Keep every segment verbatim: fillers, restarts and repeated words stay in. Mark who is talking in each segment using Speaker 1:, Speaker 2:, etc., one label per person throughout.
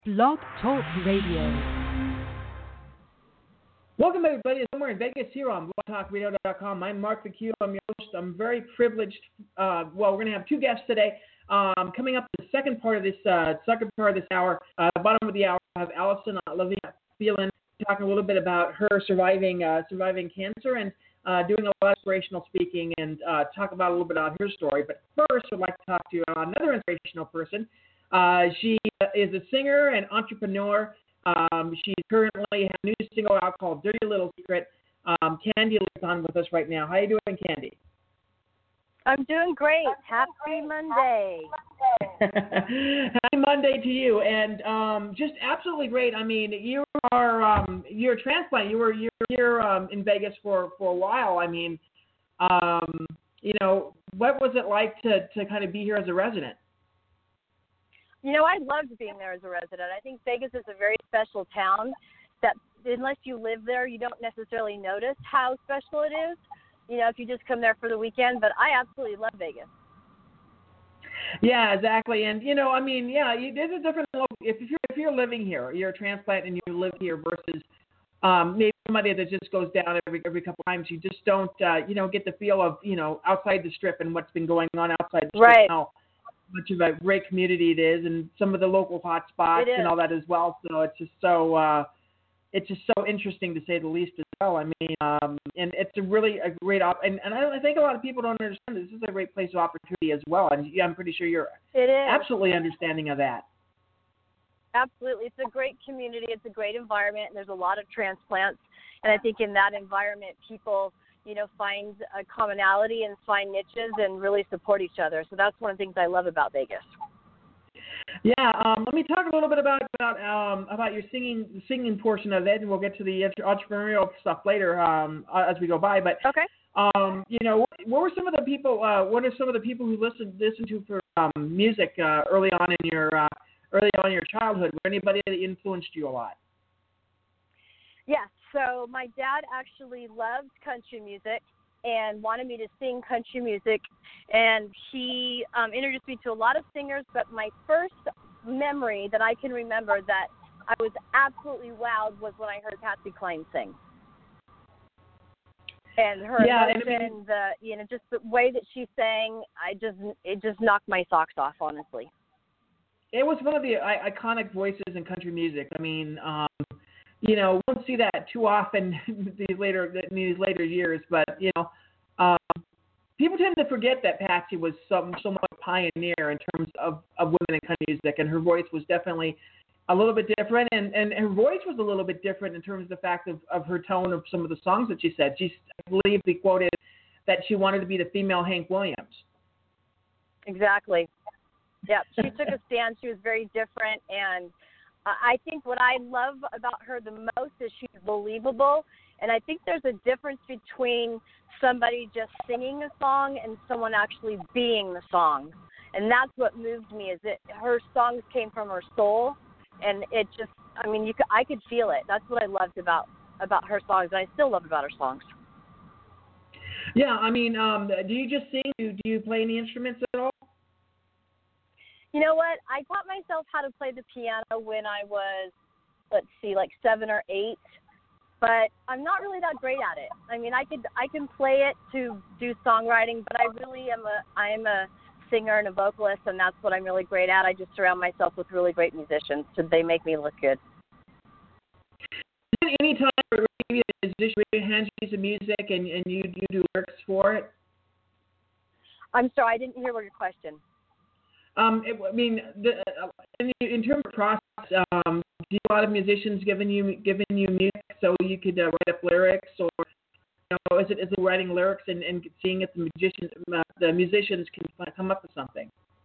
Speaker 1: Blog Talk Radio.
Speaker 2: Welcome, everybody, to Somewhere in Vegas here on blog talk radio dot com. I'm Mark the Q. I'm your host. I'm very privileged. Uh, well, we're going to have two guests today. Um, coming up the second part of this uh, second part of this hour, uh, the bottom of the hour, I have Allison uh, Levine Phelan talking a little bit about her surviving uh, surviving cancer and uh, doing a lot of inspirational speaking and uh, talk about a little bit about her story. But first, I'd like to talk to another inspirational person. Uh, she is a singer and entrepreneur. Um, she currently has a new single out called Dirty Little Secret. Um, Candy is on with us right now. How are you doing, Candy?
Speaker 3: I'm doing great. Happy Monday.
Speaker 2: Happy Monday to you. And um, just absolutely great. I mean, you are um, you're a transplant. You were you're here um, in Vegas for, for a while. I mean, um, you know, what was it like to, to kind of be here as a resident?
Speaker 3: You know, I loved being there as a resident. I think Vegas is a very special town that unless you live there, you don't necessarily notice how special it is, you know, if you just come there for the weekend. But I absolutely love Vegas.
Speaker 2: Yeah, exactly. And, you know, I mean, yeah, you, there's a different – if you're if you're living here, you're a transplant and you live here versus um, maybe somebody that just goes down every every couple times, you just don't, uh, you know, get the feel of, you know, outside the Strip and what's been going on outside the Strip
Speaker 3: right.
Speaker 2: now. Much of a great community it is, and some of the local hot spots and all that as well. So it's just so uh, it's just so interesting to say the least as well. I mean, um, and it's a really a great op- and and I, I think a lot of people don't understand this is a great place of opportunity as well. And yeah, I'm pretty sure you're
Speaker 3: it is.
Speaker 2: absolutely understanding of that.
Speaker 3: Absolutely, it's a great community. It's a great environment. And there's a lot of transplants, and I think in that environment, people, you know, find a commonality and find niches and really support each other. So that's one of the things I love about Vegas.
Speaker 2: Yeah, um, let me talk a little bit about about um, about your singing the singing portion of it, and we'll get to the entrepreneurial stuff later um, as we go by. But
Speaker 3: okay,
Speaker 2: um, you know, what, what were some of the people? Uh, what are some of the people who listened listened to for um, music uh, early on in your uh, early on in your childhood? Was anybody that influenced you a lot?
Speaker 3: Yes. So my dad actually loved country music and wanted me to sing country music, and he um, introduced me to a lot of singers, but my first memory that I can remember that I was absolutely wowed was when I heard Patsy Cline sing. And her
Speaker 2: yeah,
Speaker 3: emotion,
Speaker 2: and I mean,
Speaker 3: the, you know, just the way that she sang, I just, it just knocked my socks off, honestly.
Speaker 2: It was one of the I- iconic voices in country music. I mean, um, you know, we don't see that too often these later in these later years, but you know, um, people tend to forget that Patsy was some somewhat pioneer in terms of, of women in country music, and her voice was definitely a little bit different, and, and her voice was a little bit different in terms of the fact of, of her tone of some of the songs that she said. She, I believe, she quoted that she wanted to be the female Hank Williams.
Speaker 3: Exactly. Yeah, she took a stand. She was very different, and I think what I love about her the most is she's believable, and I think there's a difference between somebody just singing a song and someone actually being the song, and that's what moved me. Is that her songs came from her soul, and it just, I mean, you could, I could feel it. That's what I loved about about her songs, and I still love about her songs.
Speaker 2: Yeah, I mean, um, do you just sing? Do, do you play any instruments at all?
Speaker 3: You know what? I taught myself how to play the piano when I was, let's see, like seven or eight. But I'm not really that great at it. I mean, I could I can play it to do songwriting, but I really am a I am a singer and a vocalist, and that's what I'm really great at. I just surround myself with really great musicians, so they make me look good.
Speaker 2: Any time where maybe a musician hands you a piece of music and, and you you do lyrics for it?
Speaker 3: I'm sorry, I didn't hear what your question.
Speaker 2: Um, it, I mean, the, uh, in, in terms of process, um, do a lot of musicians giving you giving you music so you could uh, write up lyrics, or you know, is it is it writing lyrics and, and seeing if the musicians uh, the musicians can come up with something?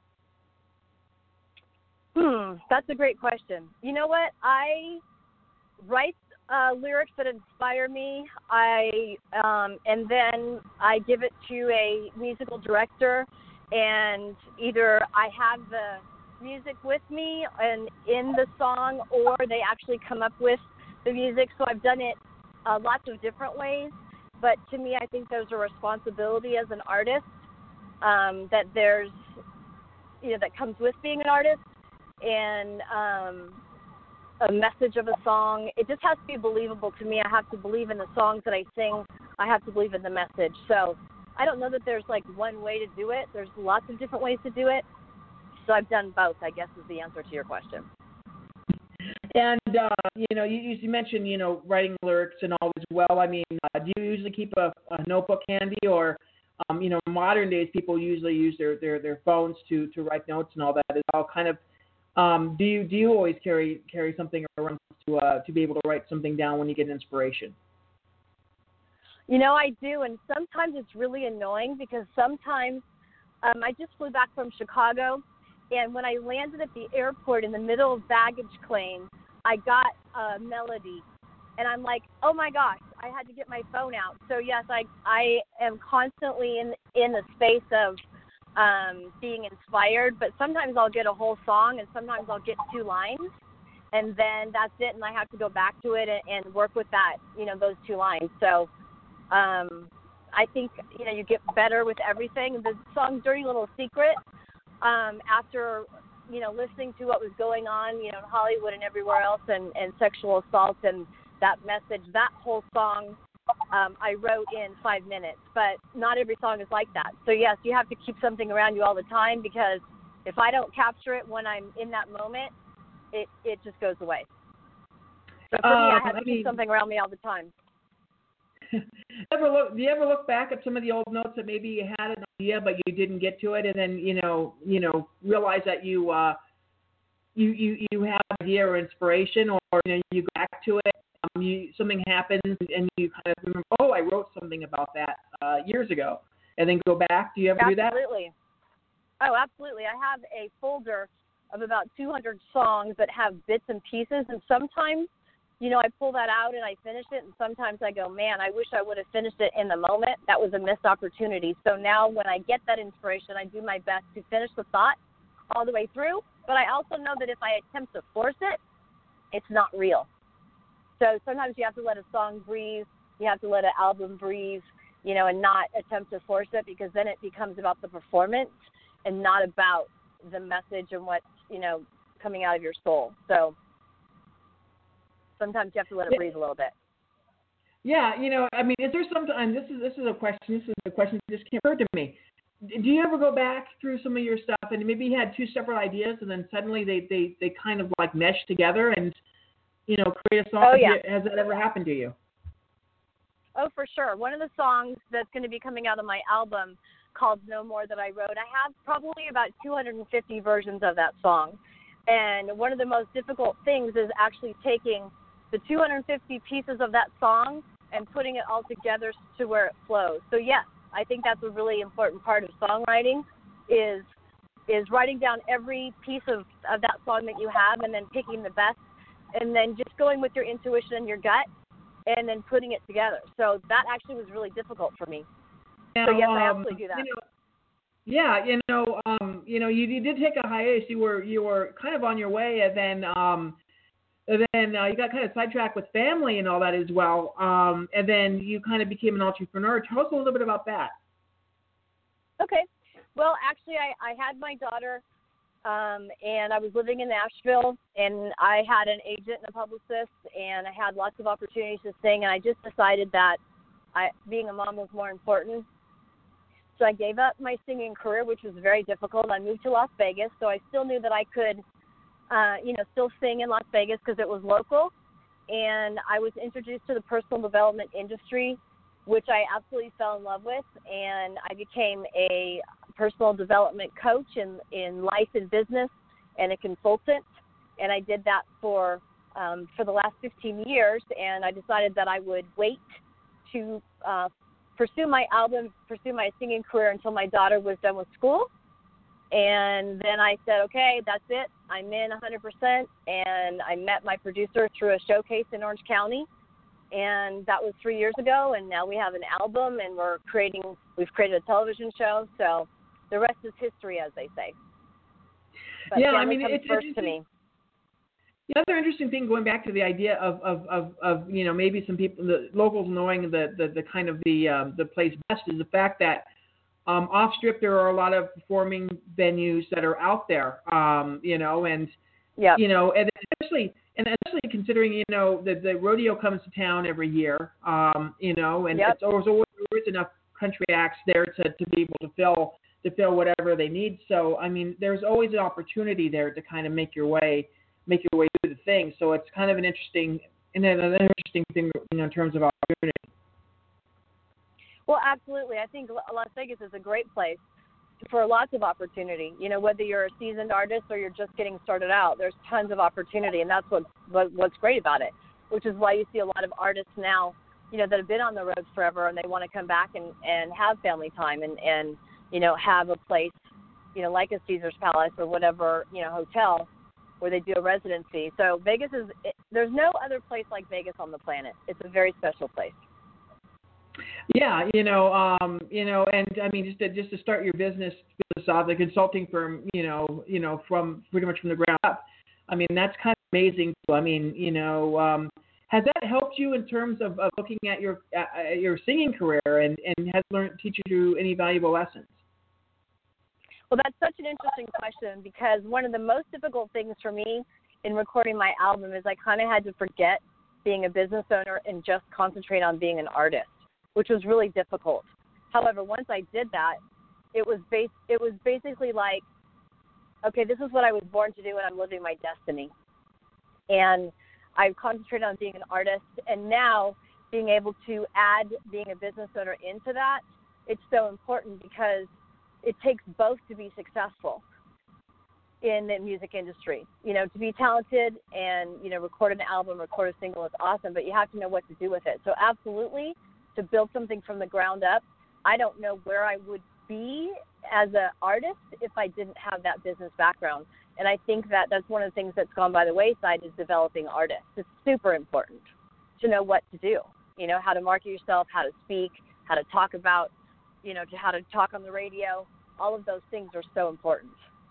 Speaker 3: Hmm, that's a great question. You know what? I write uh, lyrics that inspire me. I um, and then I give it to a musical director. And either I have the music with me and in the song, or they actually come up with the music. So I've done it uh, lots of different ways. But to me, I think there's a responsibility as an artist um, that there's, you know, that comes with being an artist. And um, a message of a song. It just has to be believable to me. I have to believe in the songs that I sing. I have to believe in the message. So I don't know that there's like one way to do it. There's lots of different ways to do it. So I've done both, I guess, is the answer to your question.
Speaker 2: And, uh, you know, you, you mentioned, you know, writing lyrics and all as well. I mean, uh, do you usually keep a, a notebook handy, or, um, you know, modern days people usually use their, their, their phones to, to write notes and all that as well? Kind of, um, do you do you always carry carry something around to uh, to be able to write something down when you get inspiration?
Speaker 3: You know, I do, and sometimes it's really annoying because sometimes um, I just flew back from Chicago, and when I landed at the airport in the middle of baggage claim, I got a melody, and I'm like, oh my gosh, I had to get my phone out. So yes, I I am constantly in in the space of um, being inspired, but sometimes I'll get a whole song, and sometimes I'll get two lines, and then that's it, and I have to go back to it and, and work with that, you know, those two lines. So um, I think, you know, you get better with everything. The song Dirty Little Secret, um, after, you know, listening to what was going on, you know, in Hollywood and everywhere else, and, and sexual assault and that message, that whole song um, I wrote in five minutes. But not every song is like that. So, yes, you have to keep something around you all the time, because if I don't capture it when I'm in that moment, it, it just goes away. So for uh, me, I have to I keep mean, something around me all the time.
Speaker 2: ever look? Do you ever look back at some of the old notes that maybe you had an idea but you didn't get to it, and then you know, you know, realize that you uh, you you you have an idea or inspiration, or you know, you go back to it, um, you something happens, and you kind of remember, oh, I wrote something about that uh, years ago, and then go back. Do you ever
Speaker 3: absolutely.
Speaker 2: do that?
Speaker 3: Absolutely. Oh, absolutely. I have a folder of about two hundred songs that have bits and pieces, and sometimes, you know, I pull that out and I finish it, and sometimes I go, man, I wish I would have finished it in the moment. That was a missed opportunity. So now when I get that inspiration, I do my best to finish the thought all the way through, but I also know that if I attempt to force it, it's not real. So sometimes you have to let a song breathe, you have to let an album breathe, you know, and not attempt to force it, because then it becomes about the performance and not about the message and what's, you know, coming out of your soul. So sometimes you have to let it breathe a little bit.
Speaker 2: Yeah, you know, I mean, is there some? And this is this is a question. This is a question that just came occurred to me. Do you ever go back through some of your stuff and maybe you had two separate ideas, and then suddenly they, they, they kind of like mesh together and, you know, create a song?
Speaker 3: Oh, yeah.
Speaker 2: Has that ever happened to you?
Speaker 3: Oh, for sure. One of the songs that's going to be coming out of my album, called No More, that I wrote, I have probably about two hundred fifty versions of that song. And one of the most difficult things is actually taking the two hundred fifty pieces of that song and putting it all together to where it flows. So yes, I think that's a really important part of songwriting, is is writing down every piece of, of that song that you have, and then picking the best, and then just going with your intuition and your gut, and then putting it together. So that actually was really difficult for me.
Speaker 2: Now,
Speaker 3: so yes, I
Speaker 2: um,
Speaker 3: absolutely do that.
Speaker 2: You know, yeah, you know, um, you know, you, you did take a hiatus. You were you were kind of on your way, and then um, and then uh, you got kind of sidetracked with family and all that as well. Um, and then you kind of became an entrepreneur. Tell us a little bit about that.
Speaker 3: Okay. Well, actually, I, I had my daughter, um, and I was living in Nashville, and I had an agent and a publicist, and I had lots of opportunities to sing, and I just decided that I, being a mom was more important. So I gave up my singing career, which was very difficult. I moved to Las Vegas, so I still knew that I could, uh, you know, still sing in Las Vegas because it was local. And I was introduced to the personal development industry, which I absolutely fell in love with. And I became a personal development coach in, in life and business and a consultant. And I did that for um, for the last fifteen years. And I decided that I would wait to uh, pursue my album, pursue my singing career until my daughter was done with school. And then I said, okay, that's it. I'm in one hundred percent. And I met my producer through a showcase in Orange County. And that was three years ago. And now we have an album, and we're creating, we've created a television show. So the rest is history, as they say. But
Speaker 2: yeah,
Speaker 3: family
Speaker 2: I mean,
Speaker 3: comes
Speaker 2: it's
Speaker 3: first to me.
Speaker 2: The other interesting thing, going back to the idea of, of, of, of you know, maybe some people, the locals knowing the, the, the kind of the um, the place best, is the fact that um, off strip there are a lot of performing venues that are out there, um, you know, and
Speaker 3: yep.
Speaker 2: you know, and especially and especially considering, you know, the, the rodeo comes to town every year, um, you know, and
Speaker 3: Yep.
Speaker 2: it's always, always there is enough country acts there to, to be able to fill to fill whatever they need. So, I mean, there's always an opportunity there to kind of make your way make your way through the thing. So it's kind of an interesting and an interesting thing, you know, in terms of opportunity.
Speaker 3: Well, absolutely. I think Las Vegas is a great place for lots of opportunity. You know, whether you're a seasoned artist or you're just getting started out, there's tons of opportunity, and that's what, what what's great about it, which is why you see a lot of artists now, you know, that have been on the road forever and they want to come back and, and have family time and, and, you know, have a place, you know, like a Caesar's Palace or whatever, you know, hotel where they do a residency. So Vegas is, it, there's no other place like Vegas on the planet. It's a very special place.
Speaker 2: Yeah, you know, um, you know, and I mean, just to, just to start your business, business off, the consulting firm, you know, you know, from pretty much from the ground up. I mean, that's kind of amazing. I mean, you know, um, has that helped you in terms of, of looking at your uh, your singing career, and, and has learned teach you any valuable lessons?
Speaker 3: Well, that's such an interesting question, because one of the most difficult things for me in recording my album is I kind of had to forget being a business owner and just concentrate on being an artist, which was really difficult. However, once I did that, it was bas- it was basically like, okay, this is what I was born to do, and I'm living my destiny. And I've concentrated on being an artist, and now being able to add being a business owner into that, it's so important because it takes both to be successful in the music industry. You know, to be talented and, you know, record an album, record a single is awesome, but you have to know what to do with it. So absolutely, to build something from the ground up, I don't know where I would be as an artist if I didn't have that business background. And I think that that's one of the things that's gone by the wayside is developing artists. It's super important to know what to do, you know, how to market yourself, how to speak, how to talk about, you know, to how to talk on the radio. All of those things are so important.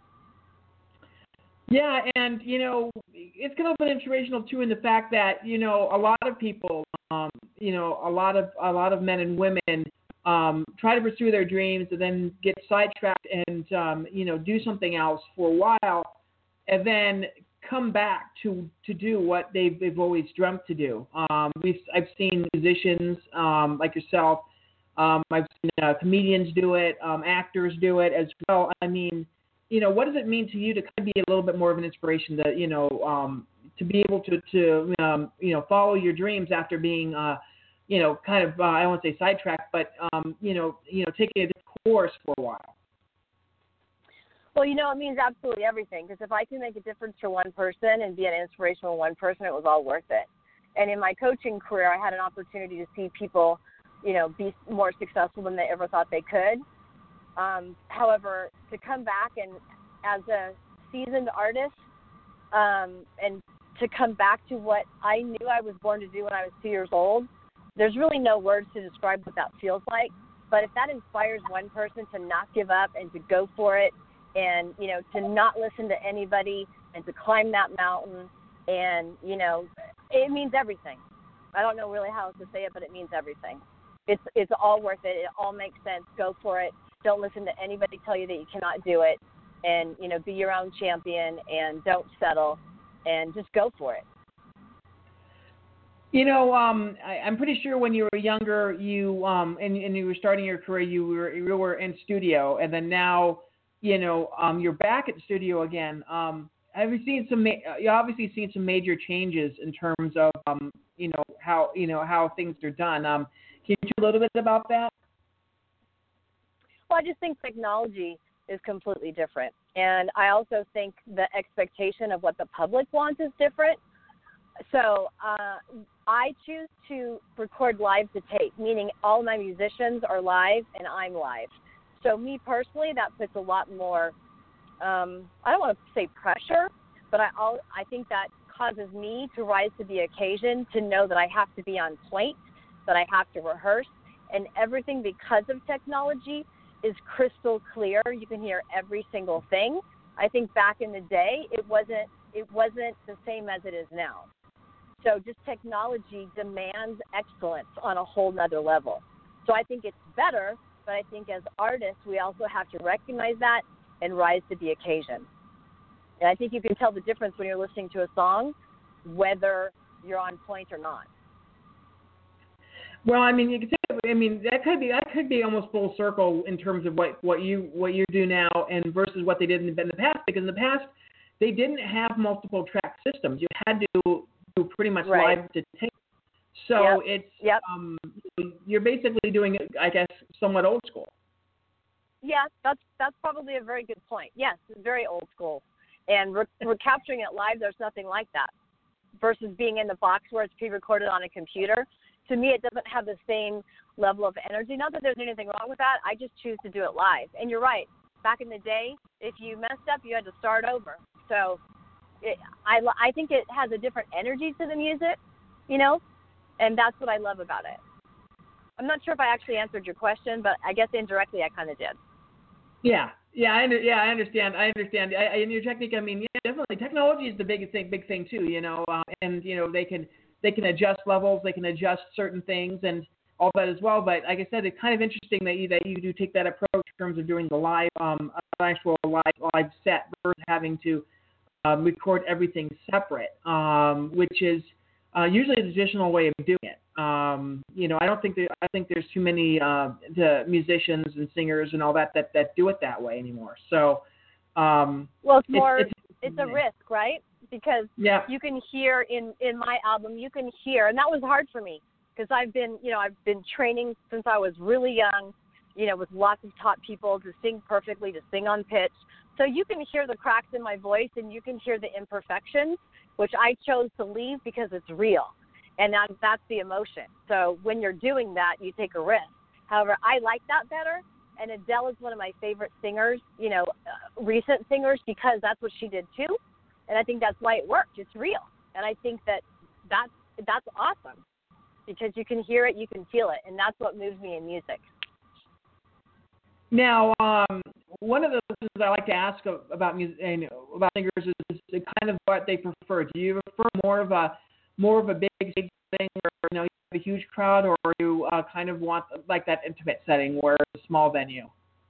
Speaker 2: Yeah, and, you know, it's kind of been inspirational, too, in the fact that, you know, a lot of people, um, you know, a lot of a lot of men and women um, try to pursue their dreams and then get sidetracked and, um, you know, do something else for a while and then come back to, to do what they've, they've always dreamt to do. Um, we've, I've seen musicians um, like yourself. Um, I've seen uh, comedians do it, um, actors do it as well. I mean, you know, what does it mean to you to kind of be a little bit more of an inspiration to, you know, um, to be able to, to um, you know, follow your dreams after being, uh, you know, kind of, uh, I don't want to say sidetracked, but, um, you know, you know, taking a different course for a while?
Speaker 3: Well, you know, it means absolutely everything, because if I can make a difference for one person and be an inspiration for one person, it was all worth it. And in my coaching career, I had an opportunity to see people, you know, be more successful than they ever thought they could. Um, however, to come back and as a seasoned artist um, and to come back to what I knew I was born to do when I was two years old, there's really no words to describe what that feels like. But if that inspires one person to not give up and to go for it and, you know, to not listen to anybody and to climb that mountain and, you know, it means everything. I don't know really how else to say it, but it means everything. It's it's all worth it. It all makes sense. Go for it. Don't listen to anybody tell you that you cannot do it. And, you know, be your own champion and don't settle and just go for it.
Speaker 2: You know, um, I, I'm pretty sure when you were younger, you um, and, and you were starting your career, you were you were in studio, and then now, you know, um, you're back at the studio again. Um, have you seen some? Ma- you obviously seen some major changes in terms of, um, you know, how you know how things are done. Um, can you talk a little bit about that?
Speaker 3: Well, I just think technology is completely different, and I also think the expectation of what the public wants is different. So uh, I choose to record live to tape, meaning all my musicians are live and I'm live. So me personally, that puts a lot more, um, I don't want to say pressure, but I, I'll, I think that causes me to rise to the occasion, to know that I have to be on point, that I have to rehearse, and everything because of technology is crystal clear. You can hear every single thing. I think back in the day, it wasn't it wasn't the same as it is now. So just technology demands excellence on a whole nother level. So I think it's better, but I think as artists, we also have to recognize that and rise to the occasion. And I think you can tell the difference when you're listening to a song whether you're on point or not.
Speaker 2: Well, I mean, you could say, I mean, that could be that could be almost full circle in terms of what, what you what you do now and versus what they did in the, in the past. Because in the past, they didn't have multiple track systems. You had to do pretty much
Speaker 3: right.
Speaker 2: live to tape. So
Speaker 3: yep.
Speaker 2: it's
Speaker 3: yep.
Speaker 2: Um, you're basically doing it, I guess, somewhat old school.
Speaker 3: Yeah, that's that's probably a very good point. Yes, it's very old school, and we're, we're capturing it live. There's nothing like that versus being in the box where it's pre-recorded on a computer. To me, it doesn't have the same level of energy. Not that there's anything wrong with that. I just choose to do it live. And you're right. Back in the day, if you messed up, you had to start over. So it, I, I think it has a different energy to the music, you know, and that's what I love about it. I'm not sure if I actually answered your question, but I guess indirectly I kind of did.
Speaker 2: Yeah, yeah, I under, yeah, I understand. I understand. I, I, in your technique, I mean, yeah, definitely, technology is the biggest thing, big thing too. You know, uh, and you know they can they can adjust levels, they can adjust certain things, and all that as well. But like I said, it's kind of interesting that you that you do take that approach in terms of doing the live, um, actual live live set versus having to um, record everything separate, um, which is uh, usually the traditional way of doing it. Um, you know, I don't think that, I think there's too many uh, the musicians and singers and all that, that that do it that way anymore. So, um,
Speaker 3: well, it's more
Speaker 2: it's,
Speaker 3: it's, it's a risk, right? Because
Speaker 2: yeah.
Speaker 3: you can hear in in my album, you can hear, and that was hard for me because I've been, you know, I've been training since I was really young, you know, with lots of top people to sing perfectly, to sing on pitch. So you can hear the cracks in my voice and you can hear the imperfections, which I chose to leave because it's real. And that, that's the emotion. So when you're doing that, you take a risk. However, I like that better. And Adele is one of my favorite singers, you know, uh, recent singers, because that's what she did too. And I think that's why it worked. It's real. And I think that that's, that's awesome because you can hear it, you can feel it. And that's what moves me in music.
Speaker 2: Now, um, one of the things I like to ask about music and about singers is, is kind of what they prefer. Do you prefer more of a more of a big stage thing where you know you have a huge crowd, or you uh, kind of want like that intimate setting where it's a small venue?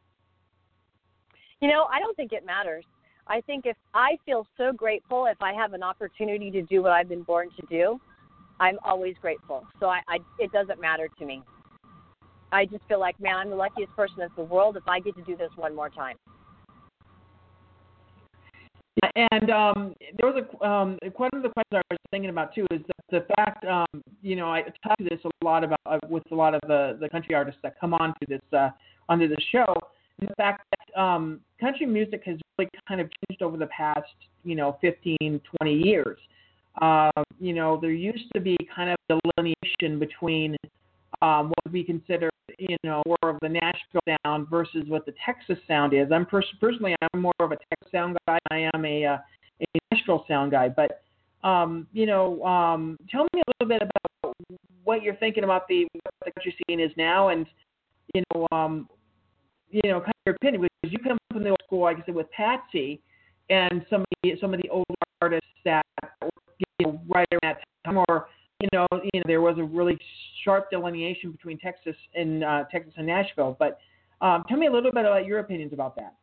Speaker 3: You know, I don't think it matters. I think if I feel so grateful if I have an opportunity to do what I've been born to do, I'm always grateful. So I, I it doesn't matter to me. I just feel like, man, I'm the luckiest person in the world if I get to do this one more time.
Speaker 2: Yeah, and um, there was a um, one of the questions I was thinking about too is that the fact, um, you know, I talk to this a lot about uh, with a lot of the, the country artists that come onto this uh, onto the show, and the fact that um, country music has really kind of changed over the past, you know, fifteen, twenty years. Um, you know, there used to be kind of delineation between um, what we consider, you know, more of the Nashville sound versus what the Texas sound is. I'm pers- personally, I'm more of a Texas sound guy. I am a, uh, a Nashville sound guy. But, um, you know, um, tell me a little bit about what you're thinking about the what the country scene is now, and you know, um, you know, kind of your opinion, because you come from the old school, like I said, with Patsy, and some of the, some of the older artists that were, you know, right around that time, or you know, you know, there was a really sharp delineation between Texas and uh, Texas and Nashville. But um, tell me a little bit about your opinions about that.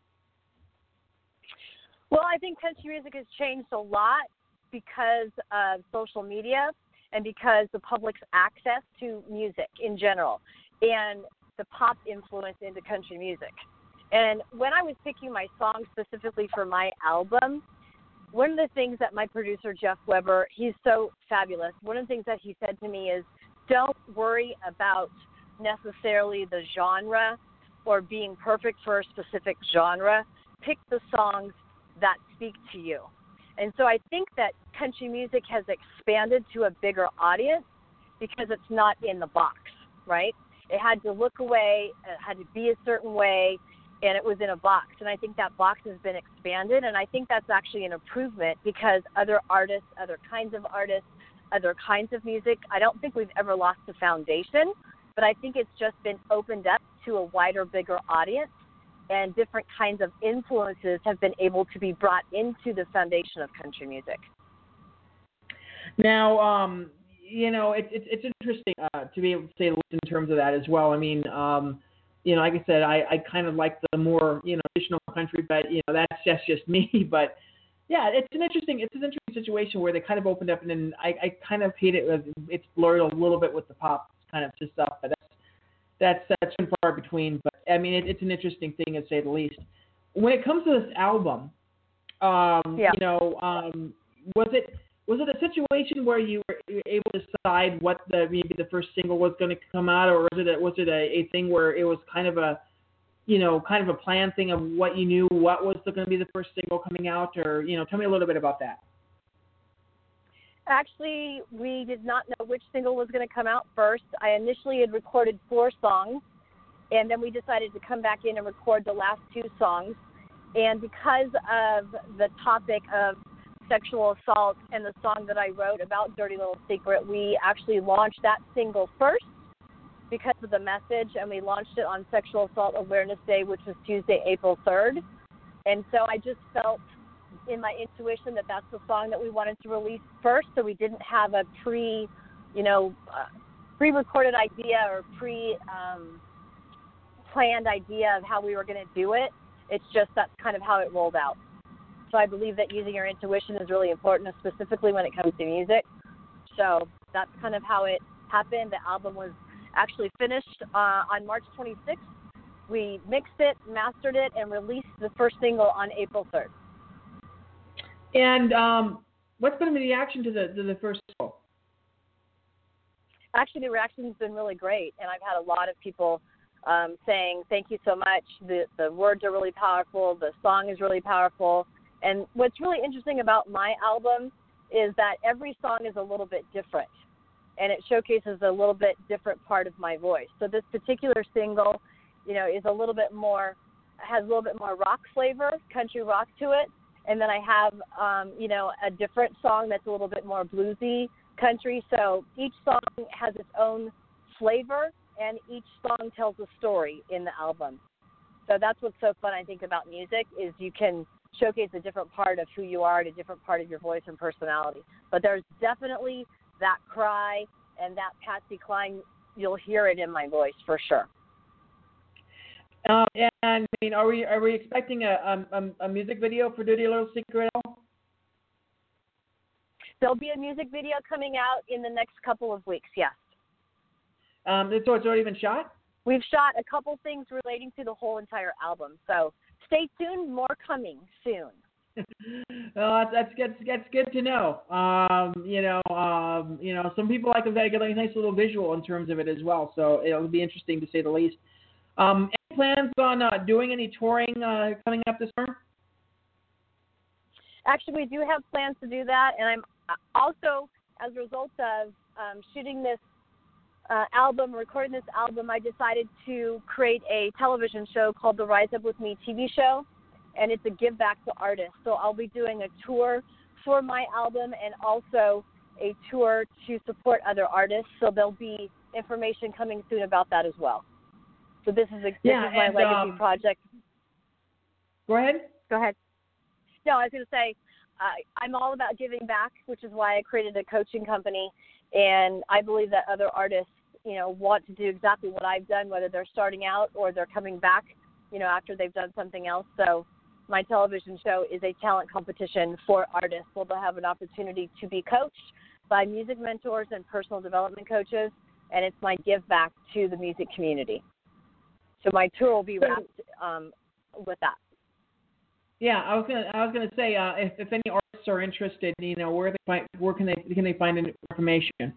Speaker 3: Well, I think country music has changed a lot because of social media and because the public's access to music in general and the pop influence into country music. And when I was picking my songs specifically for my album, one of the things that my producer, Jeff Weber, he's so fabulous. One of the things that he said to me is, don't worry about necessarily the genre or being perfect for a specific genre. Pick the songs that speak to you. And so I think that country music has expanded to a bigger audience because it's not in the box, right? It had to look away, it had to be a certain way, and it was in a box. And I think that box has been expanded, and I think that's actually an improvement because other artists, other kinds of artists, other kinds of music, I don't think we've ever lost the foundation, but I think it's just been opened up to a wider, bigger audience, and different kinds of influences have been able to be brought into the foundation of country music.
Speaker 2: Now, um, you know, it, it, it's interesting uh, to be able to say in terms of that as well. I mean, um, you know, like I said, I, I kind of like the more, you know, traditional country, but, you know, that's just, just me. But, yeah, it's an interesting it's an interesting situation where they kind of opened up, and then I, I kind of hate it. It's blurred a little bit with the pop kind of stuff, but that's that's that's been far between. But I mean, it, it's an interesting thing to say the least. When it comes to this album, um,
Speaker 3: yeah.
Speaker 2: you know, um, was it was it a situation where you were able to decide what the maybe the first single was going to come out, or was it a, was it a, a thing where it was kind of a you know, kind of a plan thing of what you knew, what was going to be the first single coming out, or, you know, tell me a little bit about that.
Speaker 3: Actually, we did not know which single was going to come out first. I initially had recorded four songs, and then we decided to come back in and record the last two songs. And because of the topic of sexual assault and the song that I wrote about Dirty Little Secret, we actually launched that single first, because of the message, and we launched it on Sexual Assault Awareness Day, which was Tuesday, April third. And so I just felt in my intuition that that's the song that we wanted to release first, so we didn't have a pre, you know, uh, pre-recorded idea or pre-planned um, idea of how we were going to do it. It's just that's kind of how it rolled out. So I believe that using your intuition is really important, specifically when it comes to music. So that's kind of how it happened. The album was actually finished uh, on March twenty-sixth. We mixed it, mastered it, and released the first single on April third.
Speaker 2: And um, what's been the reaction to the to the first single?
Speaker 3: Actually, the reaction's been really great, and I've had a lot of people um, saying, thank you so much. The, the words are really powerful. The song is really powerful. And what's really interesting about my album is that every song is a little bit different, and it showcases a little bit different part of my voice. So this particular single, you know, is a little bit more, has a little bit more rock flavor, country rock to it. And then I have, um, you know, a different song that's a little bit more bluesy country. So each song has its own flavor, and each song tells a story in the album. So that's what's so fun, I think, about music, is you can showcase a different part of who you are and a different part of your voice and personality. But there's definitely that cry and that Patsy Cline, you'll hear it in my voice for sure.
Speaker 2: Um, and I mean, are we are we expecting a, a a music video for Dirty Little Secret at all?
Speaker 3: There'll be a music video coming out in the next couple of weeks. Yes.
Speaker 2: Um, so it's already been shot?
Speaker 3: We've shot a couple things relating to the whole entire album. So stay tuned. More coming soon.
Speaker 2: Well, that's, that's good. That's good to know. Um, you know, um, you know, some people like to get a nice little visual in terms of it as well. So it'll be interesting to say the least. Um, any plans on uh, doing any touring uh, coming up this summer?
Speaker 3: Actually, we do have plans to do that, and I'm also, as a result of um, shooting this uh, album, recording this album, I decided to create a television show called the Rise Up With Me T V show, and it's a give back to artists. So I'll be doing a tour for my album and also a tour to support other artists. So there'll be information coming soon about that as well. So this is, a, this
Speaker 2: yeah,
Speaker 3: is my
Speaker 2: and,
Speaker 3: legacy
Speaker 2: um,
Speaker 3: project.
Speaker 2: Go ahead.
Speaker 3: Go ahead. No, I was going to say, uh, I'm all about giving back, which is why I created a coaching company. And I believe that other artists, you know, want to do exactly what I've done, whether they're starting out or they're coming back, you know, after they've done something else. So my television show is a talent competition for artists. So they'll have an opportunity to be coached by music mentors and personal development coaches. And it's my give back to the music community. So my tour will be wrapped um, with that.
Speaker 2: Yeah, I was gonna. I was gonna say uh, if, if any artists are interested, you know, where they find, where can they can they find information?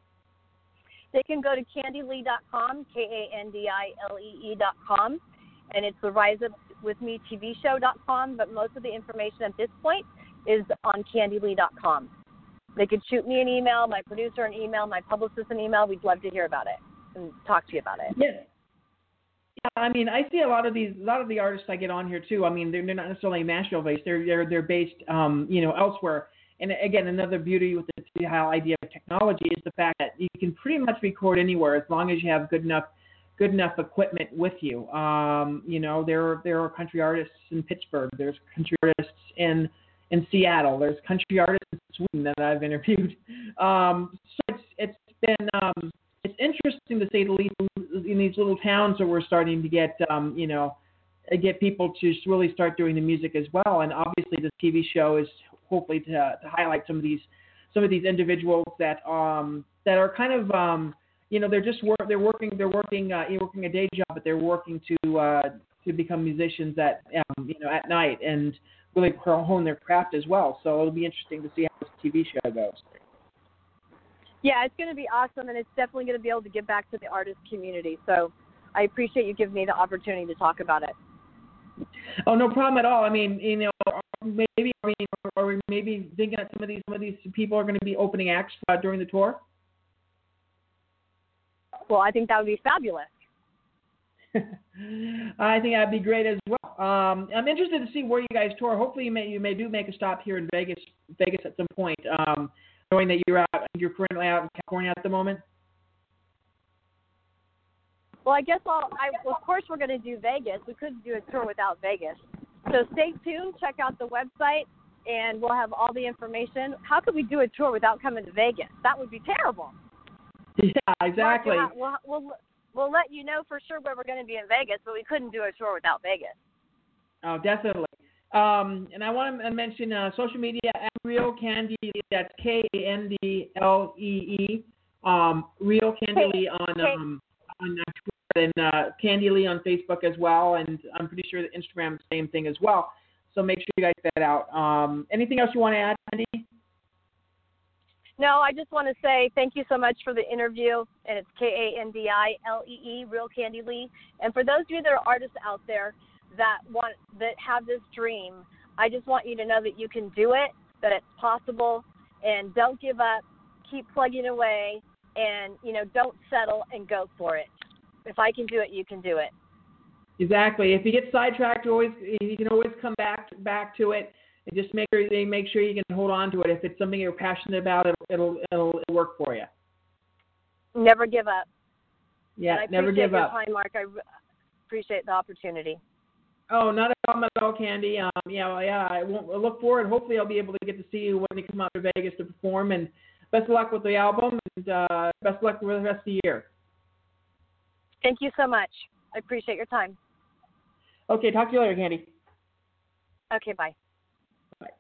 Speaker 3: They can go to candy lee dot com, K A N D I L E E dot com, and it's the Rise Up With Me T V show dot com. But most of the information at this point is on candy lee dot com. They could shoot me an email, my producer an email, my publicist an email. We'd love to hear about it and talk to you about it.
Speaker 2: Yeah. Yeah, I mean, I see a lot of these, a lot of the artists I get on here too. I mean, they're, they're not necessarily Nashville based. They're they're they're based, um, you know, elsewhere. And again, another beauty with the, the whole idea of technology is the fact that you can pretty much record anywhere as long as you have good enough, good enough equipment with you. Um, you know, there there are country artists in Pittsburgh. There's country artists in in Seattle. There's country artists in Sweden that I've interviewed. Um, so it's it's been um, it's interesting to say the least in these little towns where we're starting to get, um, you know, get people to really start doing the music as well. And obviously, the T V show is hopefully to, to highlight some of these some of these individuals that um that are kind of um you know they're just work they're working they're working uh, working a day job, but they're working to uh, to become musicians at um, you know at night and really hone their craft as well. So it'll be interesting to see how this T V show goes.
Speaker 3: Yeah, it's going to be awesome, and it's definitely going to be able to give back to the artist community. So I appreciate you giving me the opportunity to talk about it.
Speaker 2: Oh, no problem at all. I mean, you know, maybe are we, are we maybe thinking that some of these some of these people are going to be opening acts uh, during the tour?
Speaker 3: Well, I think that would be fabulous.
Speaker 2: I think that'd be great as well. Um, I'm interested to see where you guys tour. Hopefully, you may you may do make a stop here in Vegas, Vegas at some point. Um, knowing that you're out, you're currently out in California at the moment.
Speaker 3: Well, I guess I'll. I, well, of course, we're going to do Vegas. We couldn't do a tour without Vegas. So stay tuned. Check out the website, and we'll have all the information. How could we do a tour without coming to Vegas? That would be terrible.
Speaker 2: Yeah, exactly.
Speaker 3: We'll, we'll, we'll, we'll let you know for sure where we're going to be in Vegas, but we couldn't do a tour without Vegas.
Speaker 2: Oh, definitely. Um, and I want to mention uh, social media at Real Candy. That's K A N D L E E. Um, Real Candy Lee on um, on Twitter and uh, Candy Lee on Facebook as well. And I'm pretty sure that Instagram is the same thing as well. So make sure you guys check that out. Um, anything else you want to add, Candy?
Speaker 3: No, I just want to say thank you so much for the interview, and it's K A N D I L E E, Real Candy Lee. And for those of you that are artists out there that want that have this dream, I just want you to know that you can do it, that it's possible, and don't give up. Keep plugging away, and you know, don't settle and go for it. If I can do it, you can do it.
Speaker 2: Exactly. If you get sidetracked, always you can always come back back to it. And just make sure they make sure you can hold on to it. If it's something you're passionate about, it'll it'll, it'll work for you.
Speaker 3: Never give up.
Speaker 2: Yeah,
Speaker 3: and I
Speaker 2: never give
Speaker 3: your
Speaker 2: up.
Speaker 3: Time, Mark. I appreciate the opportunity.
Speaker 2: Oh, not a problem at all, Candy. Um, yeah, yeah. I, won't, I look forward. Hopefully, I'll be able to get to see you when you come out to Vegas to perform. And best of luck with the album, and uh, best of luck with the rest of the year.
Speaker 3: Thank you so much. I appreciate your time.
Speaker 2: Okay, talk to you later, Candy.
Speaker 3: Okay, bye.
Speaker 2: Bye.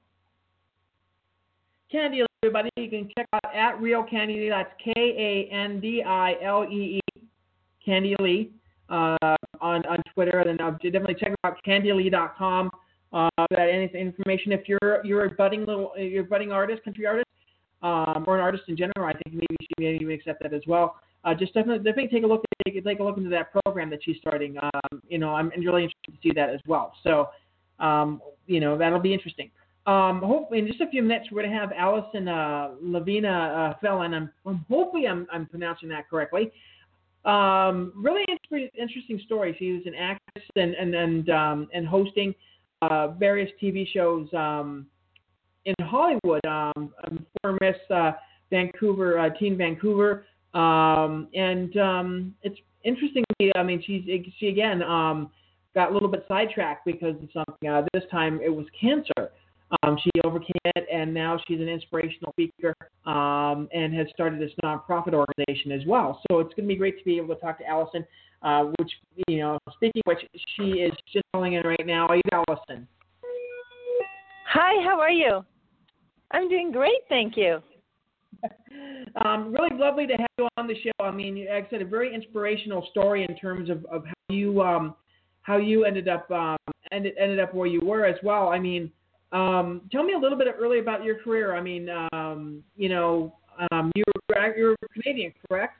Speaker 2: Candy, everybody, you can check out at Real Candy Lee. That's K A N D I L E E, Candy Lee, uh, on, on Twitter. And then uh, definitely check out candy lee dot com. Uh, that any information. If you're you're a budding little you're a budding artist, country artist, um, or an artist in general, I think maybe she maybe even accept that as well. Uh, just definitely definitely take a look take, take a look into that program that she's starting. Um, you know, I'm really interested to see that as well. So, um, you know, that'll be interesting. Um, hopefully, in just a few minutes, we're going to have Allison uh, Lavina uh, Felon. I'm, I'm hopefully I'm, I'm pronouncing that correctly. Um, really inter- interesting story. She was an actress and and and, um, and hosting uh, various T V shows um, in Hollywood. Um, former Miss uh, Vancouver, uh, Teen Vancouver, um, and um, it's interesting. I mean, she's she again um, got a little bit sidetracked because of something. Uh, this time it was cancer. Um, she overcame it, and now she's an inspirational speaker um, and has started this nonprofit organization as well. So it's going to be great to be able to talk to Allison, uh, which, you know, speaking of which, she is just calling in right now. Are you, Allison?
Speaker 4: Hi, how are you? I'm doing great, thank you.
Speaker 2: um, really lovely to have you on the show. I mean, like I said, a very inspirational story in terms of, of how you um, how you ended up um, ended ended up where you were as well. I mean. Um, tell me a little bit early about your career. I mean, um, you know, um, you're, you're Canadian, correct?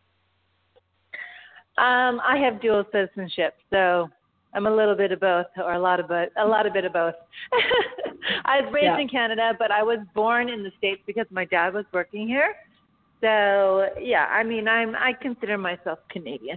Speaker 4: Um, I have dual citizenship, so I'm a little bit of both, or a lot of both, a lot of bit of both. I was raised
Speaker 2: yeah.
Speaker 4: in Canada, but I was born in the States because my dad was working here. So yeah, I mean, I'm I consider myself Canadian.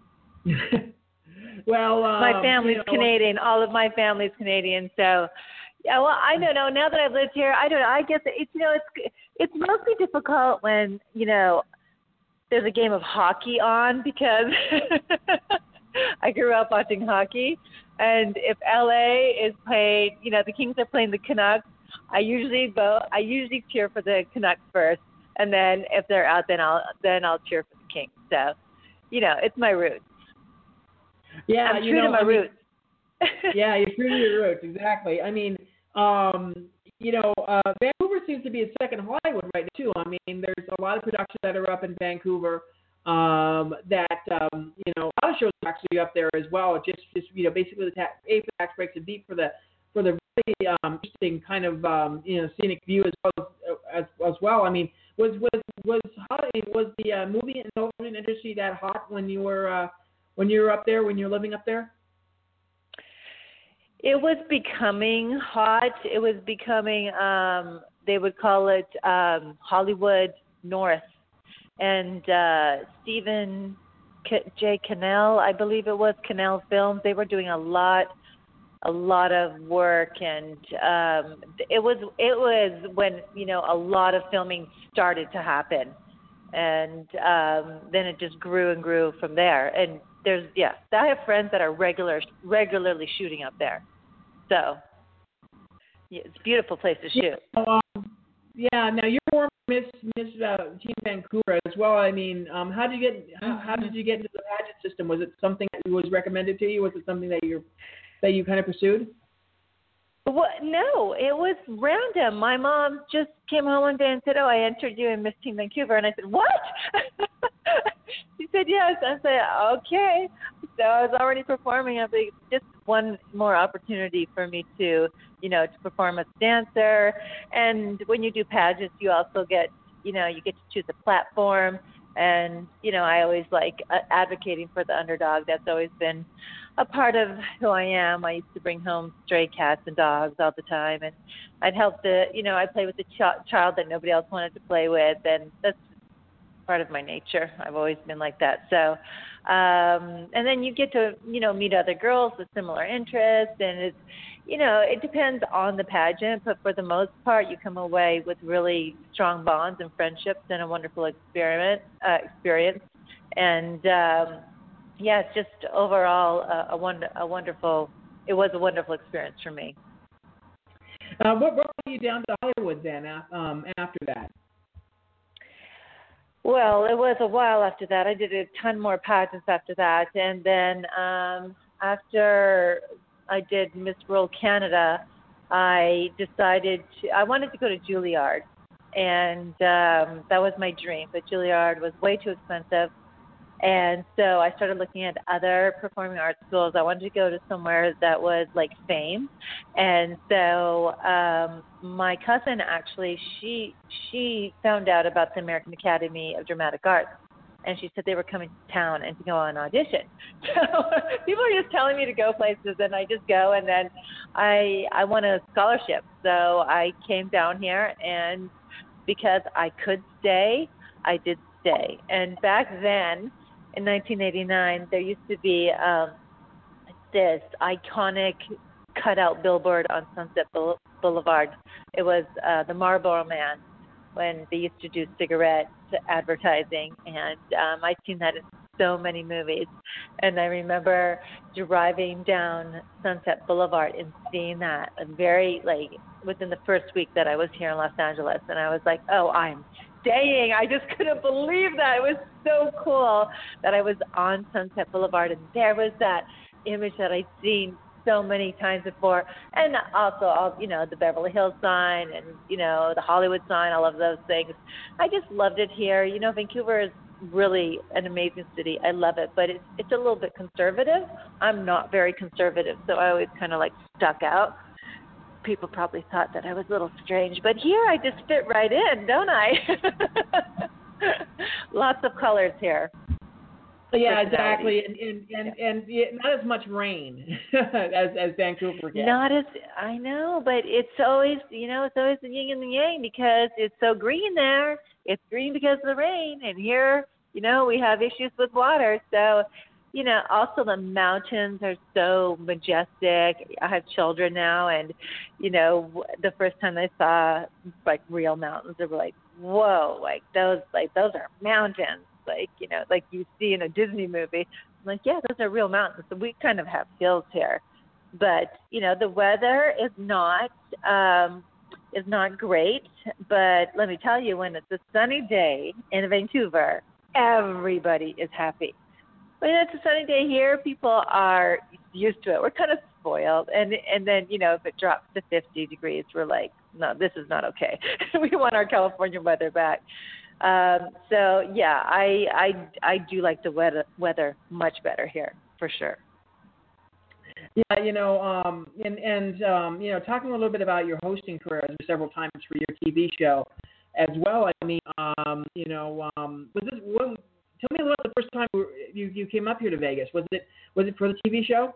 Speaker 2: well, um,
Speaker 4: my family's
Speaker 2: you know,
Speaker 4: Canadian. All of my family's Canadian, so. Yeah, well, I don't know. Now that I've lived here, I don't know. I guess it's you know it's it's mostly difficult when you know there's a game of hockey on because I grew up watching hockey, and if L A is playing, you know, the Kings are playing the Canucks, I usually vote. I usually cheer for the Canucks first, and then if they're out, then I'll then I'll cheer for the Kings. So, you know, it's my roots.
Speaker 2: Yeah,
Speaker 4: I'm
Speaker 2: you
Speaker 4: true
Speaker 2: know,
Speaker 4: to my
Speaker 2: I mean,
Speaker 4: roots.
Speaker 2: Yeah, you're true to your roots, exactly. I mean, um, you know, uh, Vancouver seems to be a second Hollywood right now, too. I mean, there's a lot of productions that are up in Vancouver um, that, um, you know, a lot of shows are actually up there as well. It just, just you know, basically the ta- A for tax breaks a beat for the for the really um, interesting kind of, um, you know, scenic view as well as, as, as well. I mean, was was was was the uh, movie and television industry that hot when you were uh, when you were up there, when you were living up there?
Speaker 4: It was becoming hot. It was becoming, um, they would call it um, Hollywood North. And uh, Stephen K- J. Cannell, I believe it was, Cannell Films, they were doing a lot, a lot of work. And um, it was, it was when, you know, a lot of filming started to happen. And um, then it just grew and grew from there. And there's, yeah, I have friends that are regular, regularly shooting up there. So, yeah, it's a beautiful place to shoot.
Speaker 2: Yeah, um, yeah now you're more Miss Miss uh, Team Vancouver as well. I mean, um, how did you get how, how did you get into the pageant system? Was it something that was recommended to you? Was it something that you that you kind of pursued?
Speaker 4: Well, no, it was random. My mom just came home one day and said, "Oh, I entered you in Miss Team Vancouver," and I said, "What?" She said, "Yes." I said, "Okay." So I was already performing. I think just one more opportunity for me to, you know, to perform as a dancer. And when you do pageants, you also get, you know, you get to choose a platform. And, you know, I always like uh, advocating for the underdog. That's always been a part of who I am. I used to bring home stray cats and dogs all the time. And I'd help the, you know, I'd play with the ch- child that nobody else wanted to play with. And that's part of my nature. I've always been like that. So, um, and then you get to, you know, meet other girls with similar interests. And it's, you know, it depends on the pageant, but for the most part, you come away with really strong bonds and friendships and a wonderful experiment, uh, experience. And, um, yeah, it's just overall a, a, wonder, a wonderful, it was a wonderful experience for me.
Speaker 2: Uh, what brought you down to Hollywood then um, after that?
Speaker 4: Well, it was a while after that. I did a ton more pageants after that. And then um, after I did Miss World Canada, I decided to, I wanted to go to Juilliard. And um, that was my dream. But Juilliard was way too expensive. And so I started looking at other performing arts schools. I wanted to go to somewhere that was like FAME. And so um, my cousin actually, she she found out about the American Academy of Dramatic Arts. And she said they were coming to town and to go on audition. So people are just telling me to go places, and I just go. And then I I won a scholarship. So I came down here, and because I could stay, I did stay. And back then, in nineteen eighty-nine, there used to be um, this iconic cutout billboard on Sunset Boulevard. It was uh, the Marlboro Man, when they used to do cigarette advertising, and um, I'd seen that in so many movies. And I remember driving down Sunset Boulevard and seeing that, and very like within the first week that I was here in Los Angeles, and I was like, oh, I'm staying. I just couldn't believe that. It was so cool that I was on Sunset Boulevard, and there was that image that I'd seen so many times before, and also all, you know, the Beverly Hills sign and, you know, the Hollywood sign, all of those things. I just loved it here. You know, Vancouver is really an amazing city. I love it, but it's it's a little bit conservative. I'm not very conservative, so I always kind of like stuck out. People probably thought that I was a little strange, but here I just fit right in, don't I? Lots of colors here.
Speaker 2: Yeah, exactly, and and and, yeah. and yeah, not as much rain as as Vancouver gets.
Speaker 4: Not as I know, but it's always, you know, it's always the yin and the yang, because it's so green there. It's green because of the rain, and here, you know, we have issues with water. So, you know, also the mountains are so majestic. I have children now, and, you know, the first time I saw like real mountains, they were like, whoa, like those, like those are mountains. Like, you know, like you see in a Disney movie. I'm like, yeah, those are real mountains. So we kind of have hills here. But, you know, the weather is not um, is not great. But let me tell you, when it's a sunny day in Vancouver, everybody is happy. When it's a sunny day here, people are used to it. We're kind of spoiled. And and then, you know, if it drops to fifty degrees, we're like, no, this is not okay. We want our California weather back. Um, so yeah, I I I do like the weather weather much better here for sure.
Speaker 2: Yeah, you know, um, and and um, you know, talking a little bit about your hosting career several times for your T V show, as well. I mean, um, you know, um, was this when, tell me about the first time you you came up here to Vegas? Was it was it for the T V show?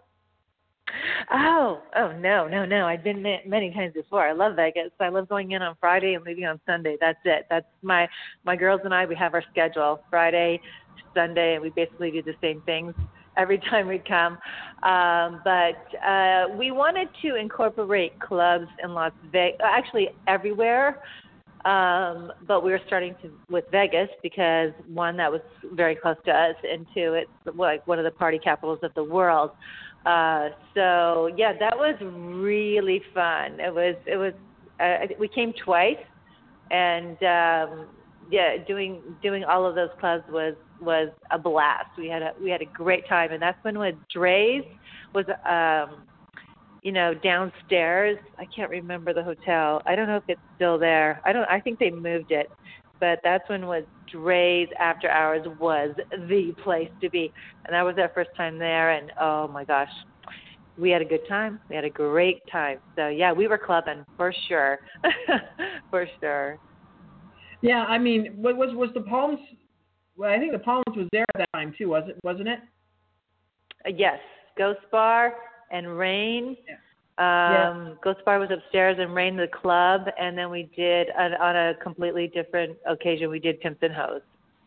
Speaker 4: Oh, oh no, no, no! I've been there many times before. I love Vegas. I love going in on Friday and leaving on Sunday. That's it. That's my my girls and I. We have our schedule Friday, Sunday, and we basically do the same things every time we come. Um, but uh, we wanted to incorporate clubs in Las Vegas, actually everywhere. Um, but we were starting to with Vegas because one, that was very close to us, and two, it's like one of the party capitals of the world. Uh, so yeah, that was really fun. It was, it was, uh, we came twice, and, um, yeah, doing, doing all of those clubs was, was a blast. We had a, we had a great time. And that's when with Dre's was, um, you know, downstairs. I can't remember the hotel. I don't know if it's still there. I don't, I think they moved it. But that's when was Dre's After Hours was the place to be. And that was our first time there. And, oh, my gosh, we had a good time. We had a great time. So, yeah, we were clubbing for sure, for sure.
Speaker 2: Yeah, I mean, what was was the Palms? Well, I think the Palms was there at that time, too, was it, wasn't it?
Speaker 4: Uh, yes, Ghost Bar and Rain.
Speaker 2: Yeah.
Speaker 4: Um,
Speaker 2: yeah.
Speaker 4: Ghost Bar was upstairs and Rain the club, and then we did on, on a completely different occasion. We did Pimps and Hoes.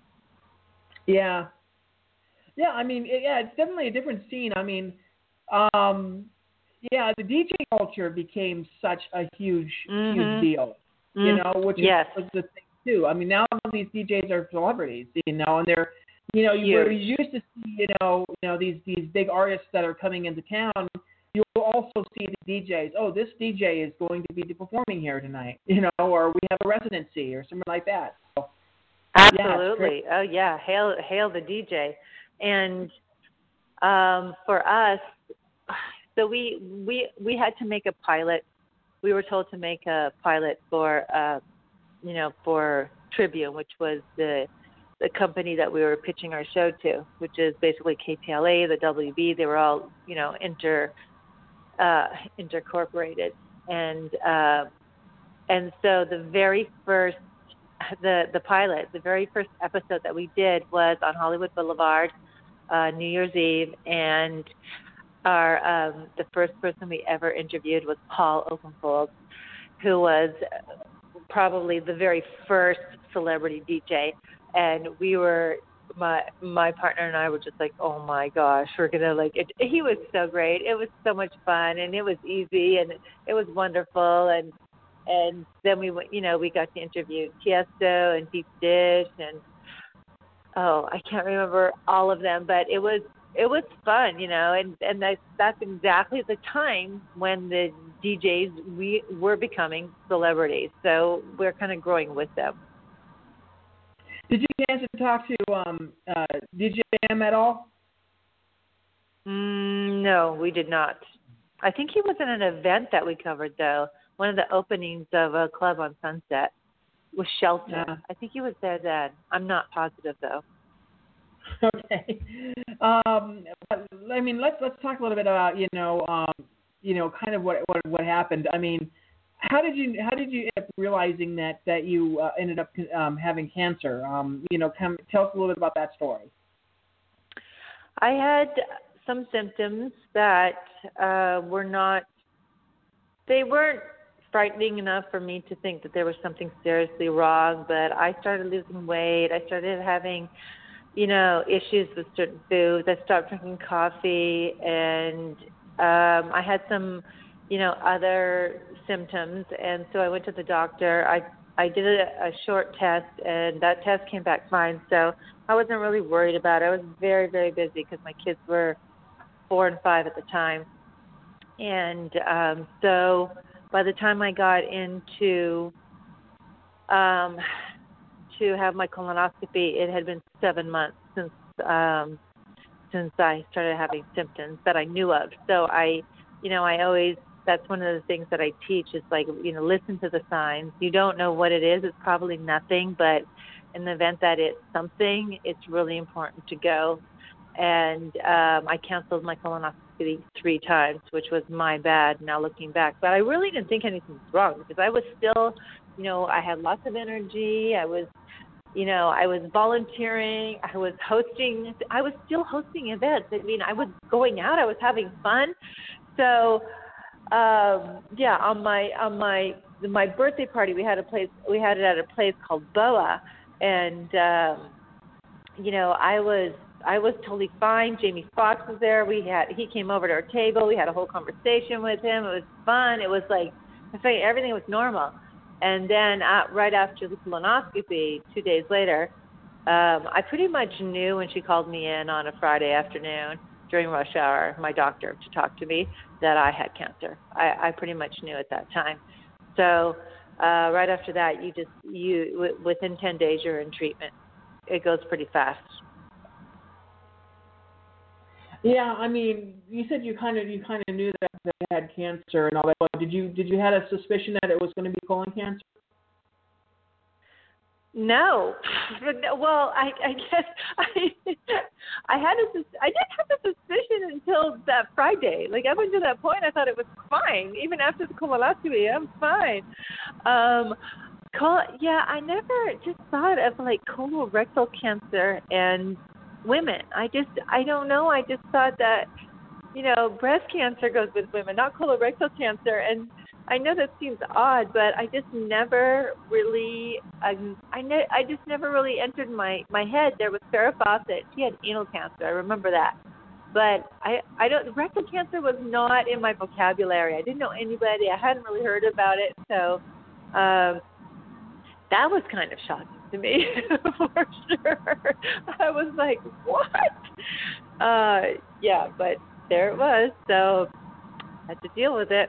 Speaker 2: Yeah, yeah. I mean, it, yeah, it's definitely a different scene. I mean, um, yeah, the D J culture became such a huge,
Speaker 4: mm-hmm.
Speaker 2: huge deal.
Speaker 4: Mm-hmm.
Speaker 2: You know, which is
Speaker 4: yes.
Speaker 2: was the thing too. I mean, now all these D Js are celebrities. You know, and they're, you know, you were used to see, you know, you know these these big artists that are coming into town. You'll also see the D Js. Oh, this D J is going to be performing here tonight, you know, or we have a residency or something like that. So,
Speaker 4: absolutely.
Speaker 2: Yeah,
Speaker 4: oh yeah, hail hail the D J. And um, for us, so we we we had to make a pilot. We were told to make a pilot for, uh, you know, for Tribune, which was the the company that we were pitching our show to, which is basically K T L A, the W B. They were all, you know, inter. Uh, intercorporated, and uh, and so the very first the the pilot, the very first episode that we did was on Hollywood Boulevard, uh, New Year's Eve, and our um, the first person we ever interviewed was Paul Oakenfold, who was probably the very first celebrity D J, and we were. My my partner and I were just like, oh my gosh, we're gonna like it. He was so great. It was so much fun, and it was easy, and it was wonderful. And and then we went, you know, we got to interview Tiesto and Deep Dish, and oh, I can't remember all of them, but it was it was fun, you know. And and that's that's exactly the time when the D Js we were becoming celebrities. So we're kind of growing with them.
Speaker 2: Did you get a chance to talk to um, uh, D J M at all?
Speaker 4: Mm, no, we did not. I think he was in an event that we covered, though, one of the openings of a club on Sunset with Shelter.
Speaker 2: Yeah.
Speaker 4: I think he was there then. I'm not positive, though.
Speaker 2: Okay. Um, I mean, let's let's talk a little bit about you know um, you know kind of what what what happened. I mean. How did you how did you end up realizing that that you uh, ended up um, having cancer? Um, you know, come, tell us a little bit about that story.
Speaker 4: I had some symptoms that uh, were not they weren't frightening enough for me to think that there was something seriously wrong. But I started losing weight. I started having, you know, issues with certain foods. I stopped drinking coffee, and um, I had some. you know, other symptoms. And so I went to the doctor. I I did a, a short test, and that test came back fine. So I wasn't really worried about it. I was very, very busy because my kids were four and five at the time. And um, so by the time I got into um, to have my colonoscopy, it had been seven months since um, since I started having symptoms that I knew of. So I you know, I always, that's one of the things that I teach is like, you know, listen to the signs. You don't know what it is. It's probably nothing, but in the event that it's something, it's really important to go. And um, I canceled my colonoscopy three times, which was my bad now looking back. But I really didn't think anything was wrong because I was still, you know, I had lots of energy. I was, you know, I was volunteering. I was hosting. I was still hosting events. I mean, I was going out. I was having fun. So, um, yeah, on my on my my birthday party, we had a place. We had it at a place called B O A, and um, you know, I was. I was totally fine. Jamie Foxx was there. We had he came over to our table. We had a whole conversation with him. It was fun. It was like I think everything was normal. And then uh, right after the colonoscopy, two days later, um, I pretty much knew when she called me in on a Friday afternoon during rush hour, my doctor to talk to me, that I had cancer. I, I pretty much knew at that time. So uh, right after that, you just you w- within ten days you're in treatment. It goes pretty fast.
Speaker 2: Yeah, I mean, you said you kind of you kind of knew that they had cancer and all that. But did you did you had a suspicion that it was going to be colon cancer?
Speaker 4: No, well, I, I guess I I had a I didn't have a suspicion until that Friday. Like up until that point, I thought it was fine. Even after the colonoscopy, I'm fine. Um, col- yeah, I never just thought of like colorectal cancer and women. I just, I don't know. I just thought that, you know, breast cancer goes with women, not colorectal cancer. And I know that seems odd, but I just never really, um, I ne- I just never really entered my, my head. There was Farrah Fawcett. She had anal cancer. I remember that. But I, I don't, rectal cancer was not in my vocabulary. I didn't know anybody. I hadn't really heard about it. So um, that was kind of shocking to me, for sure. I was like, what? Uh, yeah, but there it was. So I had to deal with it.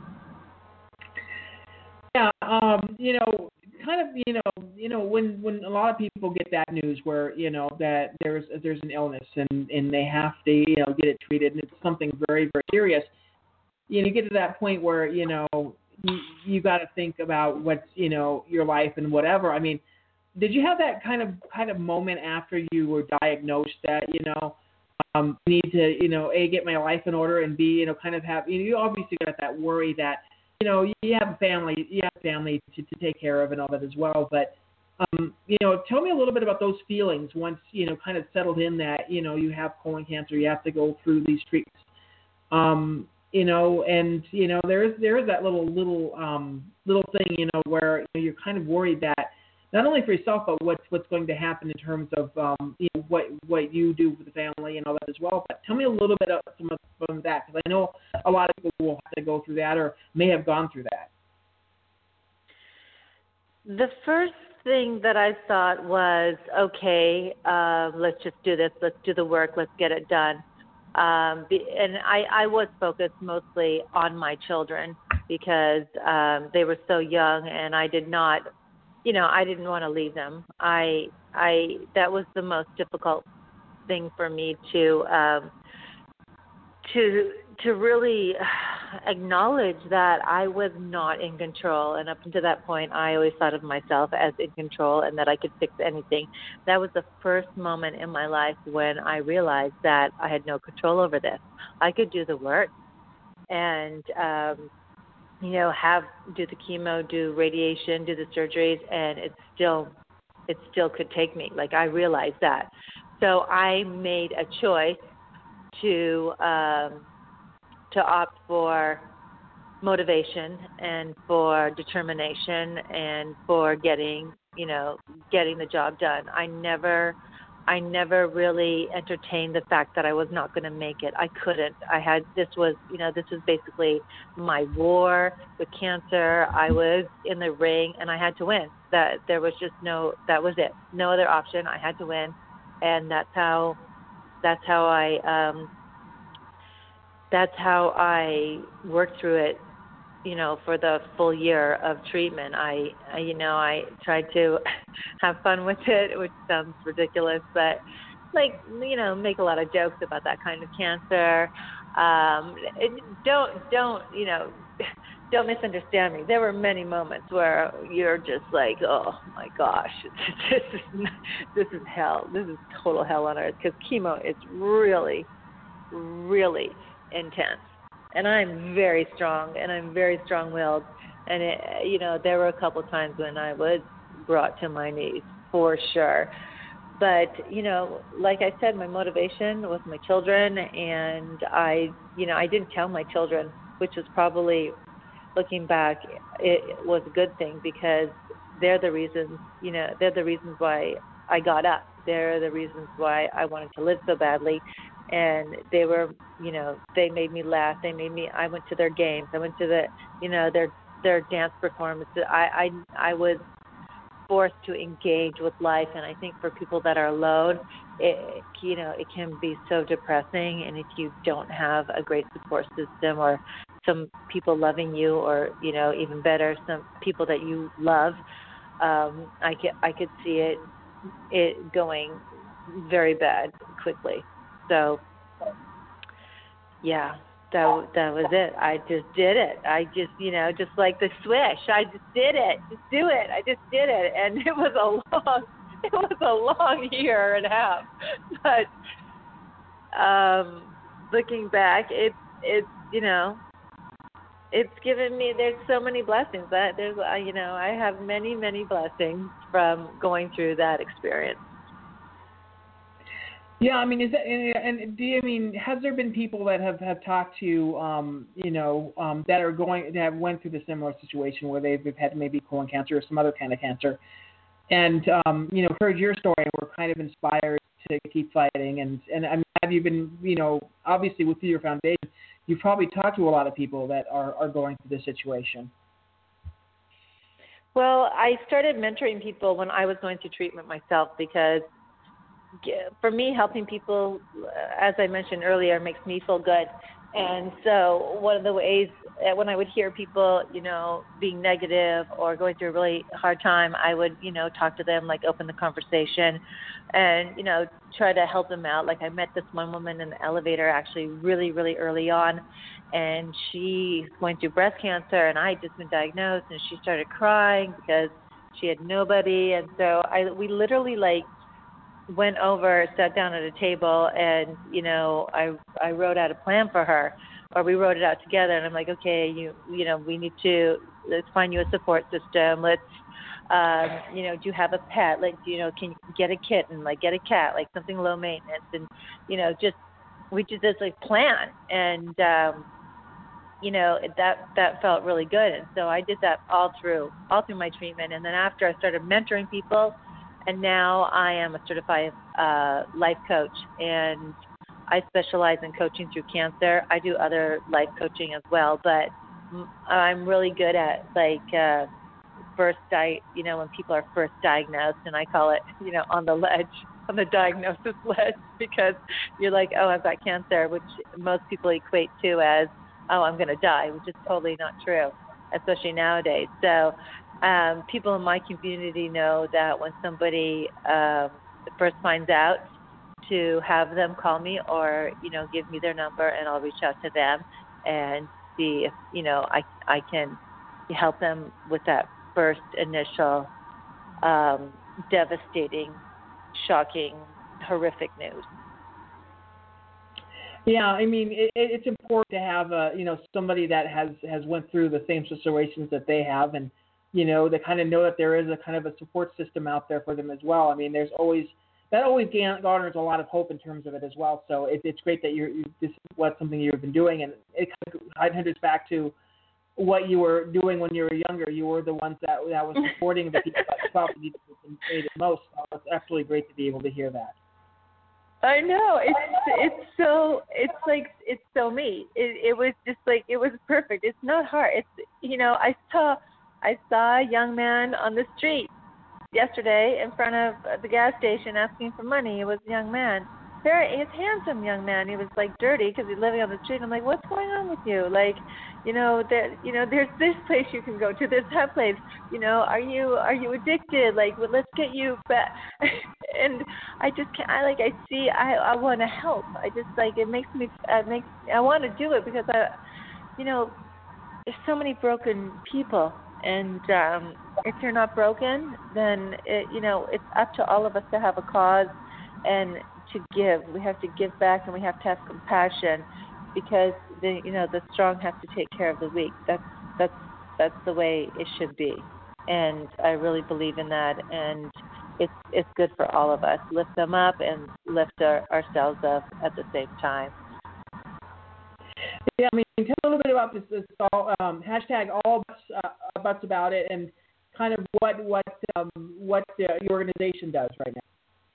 Speaker 2: Yeah, um, you know, kind of, you know, you know, when, when a lot of people get that news where, you know, that there's there's an illness and, and they have to, you know, get it treated and it's something very, very serious, you know, you get to that point where, you know, you, you got to think about what's, you know, your life and whatever. I mean, did you have that kind of kind of moment after you were diagnosed that, you know, um, I need to, you know, A, get my life in order and B, you know, kind of have, you know, you obviously got that worry that, you know, you have a family, you have a family to, to take care of and all that as well. But, um, you know, tell me a little bit about those feelings once, you know, kind of settled in that, you know, you have colon cancer, you have to go through these treatments. Um, you know, and, you know, there is, there is that little, little, um, little thing, you know, where you know, you're kind of worried that, not only for yourself, but what's what's going to happen in terms of um, you know, what what you do for the family and all that as well. But tell me a little bit of some of from that, because I know a lot of people will have to go through that or may have gone through that.
Speaker 4: The first thing that I thought was, okay, uh, let's just do this. Let's do the work. Let's get it done. Um, be, and I, I was focused mostly on my children because um, they were so young, and I did not. You know, I didn't want to leave them. I, I, that was the most difficult thing for me to, um, to, to really acknowledge that I was not in control. And up until that point, I always thought of myself as in control and that I could fix anything. That was the first moment in my life when I realized that I had no control over this. I could do the work and, um, you know, have, do the chemo, do radiation, do the surgeries, and it still, it still could take me. Like, I realized that. So I made a choice to, um, to opt for motivation and for determination and for getting, you know, getting the job done. I never, I never really entertained the fact that I was not going to make it. I couldn't. I had, this was, you know, this was basically my war with cancer. I was in the ring and I had to win. That there was just no, that was it. No other option. I had to win. And that's how, that's how I, um, that's how I worked through it, you know, for the full year of treatment. I, I, you know, I tried to have fun with it, which sounds ridiculous, but like, you know, make a lot of jokes about that kind of cancer. Um, it, don't don't you know. Don't misunderstand me. There were many moments where you're just like, oh my gosh, this is this is hell. This is total hell on earth, because chemo is really, really intense. And I'm very strong, and I'm very strong-willed. And it, you know, there were a couple times when I was brought to my knees for sure. But you know, like I said, my motivation was my children, and I, you know, I didn't tell my children, which was probably, looking back, it was a good thing, because they're the reasons, you know, they're the reasons why I got up. They're the reasons why I wanted to live so badly. And they were, you know, they made me laugh. They made me, I went to their games. I went to the, you know, their, their dance performances. I, I, I was forced to engage with life. And I think for people that are alone, it, you know, it can be so depressing. And if you don't have a great support system, or some people loving you, or, you know, even better, some people that you love, um, I could, I could see it, it going very bad quickly. So, yeah, that, that was it. I just did it. I just, you know, just like the swish, I just did it. Just do it. I just did it. And it was a long, it was a long year and a half. But um, looking back, it's, it's, you know, it's given me, there's so many blessings. That there's, uh, you know, I have many, many blessings from going through that experience.
Speaker 2: Yeah, I mean, is that, and, and do you I mean, has there been people that have, have talked to you, um, you know, um, that are going, that have went through the similar situation where they've, they've had maybe colon cancer or some other kind of cancer, and um, you know, heard your story and were kind of inspired to keep fighting? And and I mean, have you been, you know, obviously with your foundation, you've probably talked to a lot of people that are, are going through this situation.
Speaker 4: Well, I started mentoring people when I was going through treatment myself, because for me, helping people, as I mentioned earlier, makes me feel good. And so one of the ways when I would hear people, you know, being negative or going through a really hard time, I would, you know, talk to them, like open the conversation and, you know, try to help them out. Like I met this one woman in the elevator actually really, really early on, and she's going through breast cancer, and I had just been diagnosed, and she started crying because she had nobody. And so I, we literally like went over, sat down at a table, and, you know, I I wrote out a plan for her, or we wrote it out together, and I'm like, okay, you you know, we need to, let's find you a support system. Let's, um, you know, do you have a pet? Like, you know, can you get a kitten? Like, get a cat, like something low maintenance. And, you know, just, we did this, like, plan. And, um, you know, that that felt really good. And so I did that all through, all through my treatment. And then after, I started mentoring people. And now I am a certified uh, life coach, and I specialize in coaching through cancer. I do other life coaching as well, but I'm really good at like uh, first, di- you know, when people are first diagnosed, and I call it, you know, on the ledge, on the diagnosis ledge, because you're like, oh, I've got cancer, which most people equate to as, oh, I'm going to die, which is totally not true, especially nowadays. So Um, people in my community know that when somebody um, first finds out, to have them call me, or, you know, give me their number, and I'll reach out to them and see if, you know, I I can help them with that first initial um, devastating, shocking, horrific news.
Speaker 2: Yeah, I mean, it, it's important to have, uh, you know, somebody that has, has went through the same situations that they have, and you know, they kind of know that there is a kind of a support system out there for them as well. I mean, there's always, that always garners a lot of hope in terms of it as well. So it, it's great that you're, you, this is what something you've been doing, and it kind of hinders back to what you were doing when you were younger. You were the ones that that was supporting the people that probably needed it most. So it's absolutely great to be able to hear that.
Speaker 4: I know, it's it's so it's like it's so me. It it was just like, it was perfect. It's not hard. It's, you know, I saw. I saw a young man on the street yesterday in front of the gas station asking for money. He was a young man. Very, he's a handsome young man. He was like dirty because he's living on the street. I'm like, what's going on with you? Like, you know, that, you know, there's this place you can go to. There's that place. You know, are you are you addicted? Like, well, let's get you back. And and I just can't. I like. I see. I I want to help. I just like. It makes me. It makes. I want to do it because I, you know, there's so many broken people, and um, if you're not broken, then it, you know, it's up to all of us to have a cause and to give. We have to give back, and we have to have compassion, because the you know the strong have to take care of the weak. That's that's that's the way it should be, and I really believe in that. And it's it's good for all of us. Lift them up and lift our, ourselves up at the same time.
Speaker 2: Yeah, I mean, tell a little bit about this, this all, um, hashtag all butts, uh, butts about it, and kind of what what um, what uh, your organization does right now.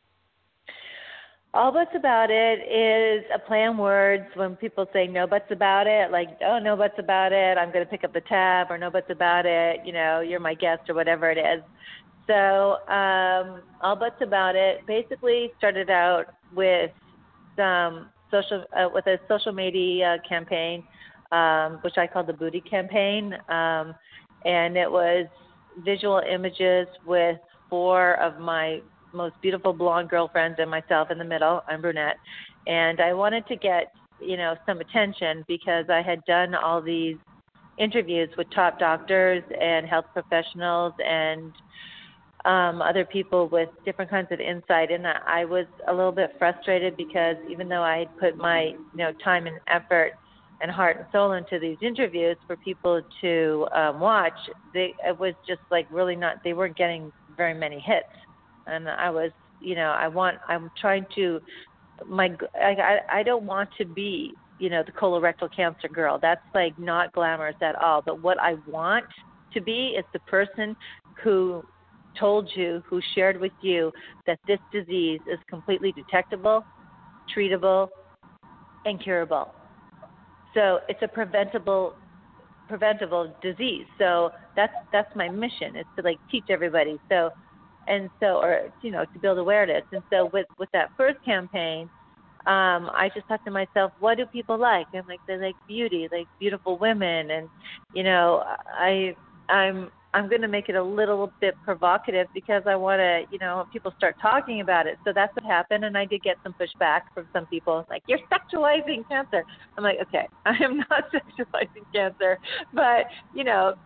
Speaker 4: All Butts About It is a play on words. When people say no buts about it, like, oh, no buts about it, I'm going to pick up the tab, or no buts about it, you know, you're my guest, or whatever it is. So um, All Butts About It basically started out with some social, uh, with a social media campaign, um, which I called the Booty Campaign, um, and it was visual images with four of my most beautiful blonde girlfriends and myself in the middle. I'm brunette, and I wanted to get, you know, some attention because I had done all these interviews with top doctors and health professionals and um, other people with different kinds of insight, and I was a little bit frustrated because even though I had put my, you know, time and effort and heart and soul into these interviews for people to um, watch, they it was just like really not. They weren't getting very many hits. And I was, you know, I want, I'm trying to, my, I, I don't want to be, you know, the colorectal cancer girl. That's like not glamorous at all. But what I want to be is the person who told you, who shared with you that this disease is completely detectable, treatable, and curable. So it's a preventable, preventable disease. So that's, that's my mission, is to like teach everybody. So, And so, or, you know, to build awareness. And so with, with that first campaign, um, I just thought to myself, what do people like? And like, they like beauty, like beautiful women. And, you know, I, I'm, I'm going to make it a little bit provocative because I want to, you know, people start talking about it. So that's what happened. And I did get some pushback from some people, like, you're sexualizing cancer. I'm like, okay, I am not sexualizing cancer, but, you know,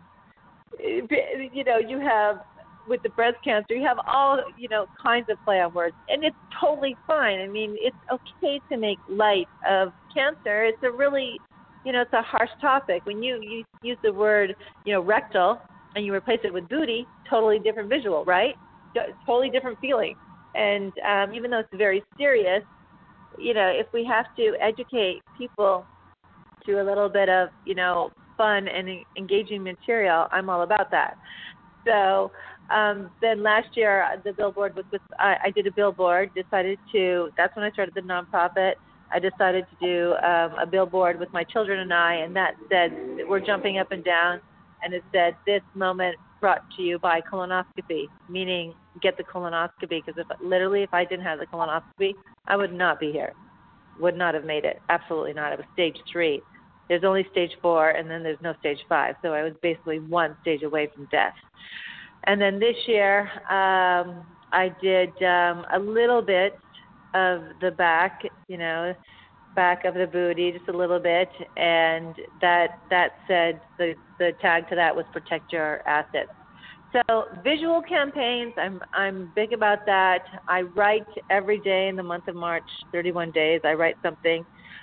Speaker 4: you know, you have, with the breast cancer, you have all, you know, kinds of play on words, and it's totally fine. I mean, it's okay to make light of cancer. It's a really, you know, it's a harsh topic. When you, you use the word, you know, rectal, and you replace it with booty, totally different visual, right? Totally different feeling. And um, even though it's very serious, you know, if we have to educate people through a little bit of, you know, fun and engaging material, I'm all about that. So um, then last year, the billboard was with, I, I did a billboard, decided to, that's when I started the nonprofit. I decided to do um, a billboard with my children and I, and that said, we're jumping up and down, and it said, this moment brought to you by colonoscopy, meaning get the colonoscopy, because if literally if I didn't have the colonoscopy, I would not be here, would not have made it, absolutely not. It was stage three. There's only stage four, and then there's no stage five. So I was basically one stage away from death. And then this year, um, I did um, a little bit of the back, you know, back of the booty, just a little bit. And that that said, the, the tag to that was protect your assets. So visual campaigns, I'm I'm big about that. I write every day in the month of March, thirty-one days. I write something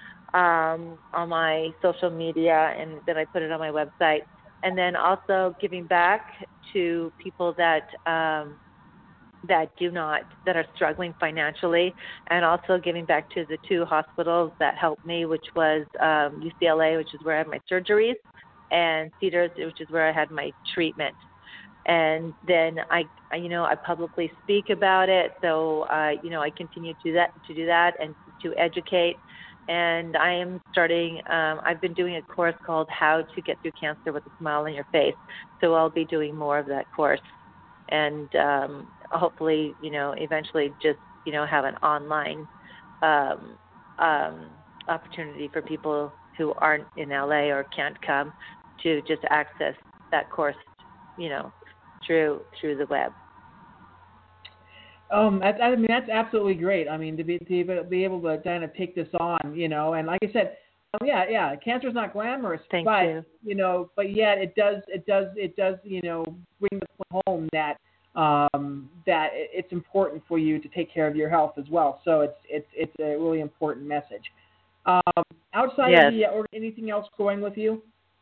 Speaker 4: um, on my social media, and then I put it on my website. And then also giving back to people that um, that do not, that are struggling financially, and also giving back to the two hospitals that helped me, which was um, U C L A, which is where I had my surgeries, and Cedars, which is where I had my treatment. And then I, I you know, I publicly speak about it, so uh, you know, I continue to do that, to do that, and to educate. And I am starting, um, I've been doing a course called How to Get Through Cancer with a Smile on Your Face. So I'll be doing more of that course. And um, hopefully, you know, eventually just, you know, have an online um, um, opportunity for people who aren't in L A or can't come to just access that course, you know, through through the web.
Speaker 2: Um, I, I mean, that's absolutely great. I mean, to be to be able to kind of take this on, you know, and like I said, um, yeah, yeah, cancer's not glamorous,
Speaker 4: Thank
Speaker 2: but
Speaker 4: you.
Speaker 2: you know, but yet it does, it does, it does, you know, bring the point home that um, that it- it's important for you to take care of your health as well. So it's it's it's a really important message. Um, outside
Speaker 4: Yes.
Speaker 2: of the, or anything else going with you?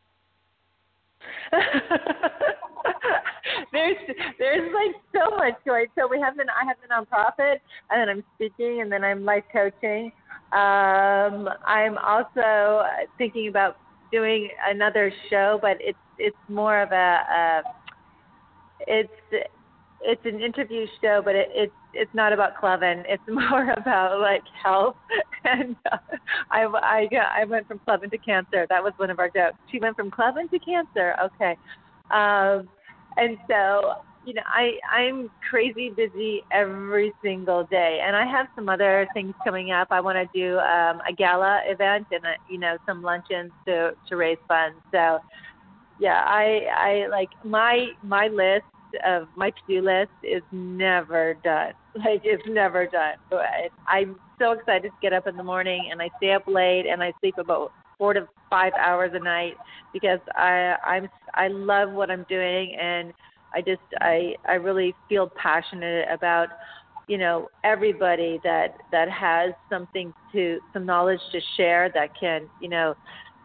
Speaker 4: there's there's like so much going. So we have the I have the nonprofit, and then I'm speaking, and then I'm life coaching. Um, I'm also thinking about doing another show, but it's it's more of a, a it's it's an interview show, but it, it's it's not about Clevin. It's more about like health. And uh, I I I went from Clevin to cancer. That was one of our jokes. She went from Clevin to cancer. Okay, um, and so you know I I'm crazy busy every single day, and I have some other things coming up. I want to do um, a gala event and a, you know some luncheons to to raise funds. So yeah, I I like my my list of my to-do list is never done. Like it's never done. So I, I'm so excited to get up in the morning, and I stay up late, and I sleep about four to five hours a night because I I'm I love what I'm doing, and I just I I really feel passionate about you know everybody that that has something to some knowledge to share that can you know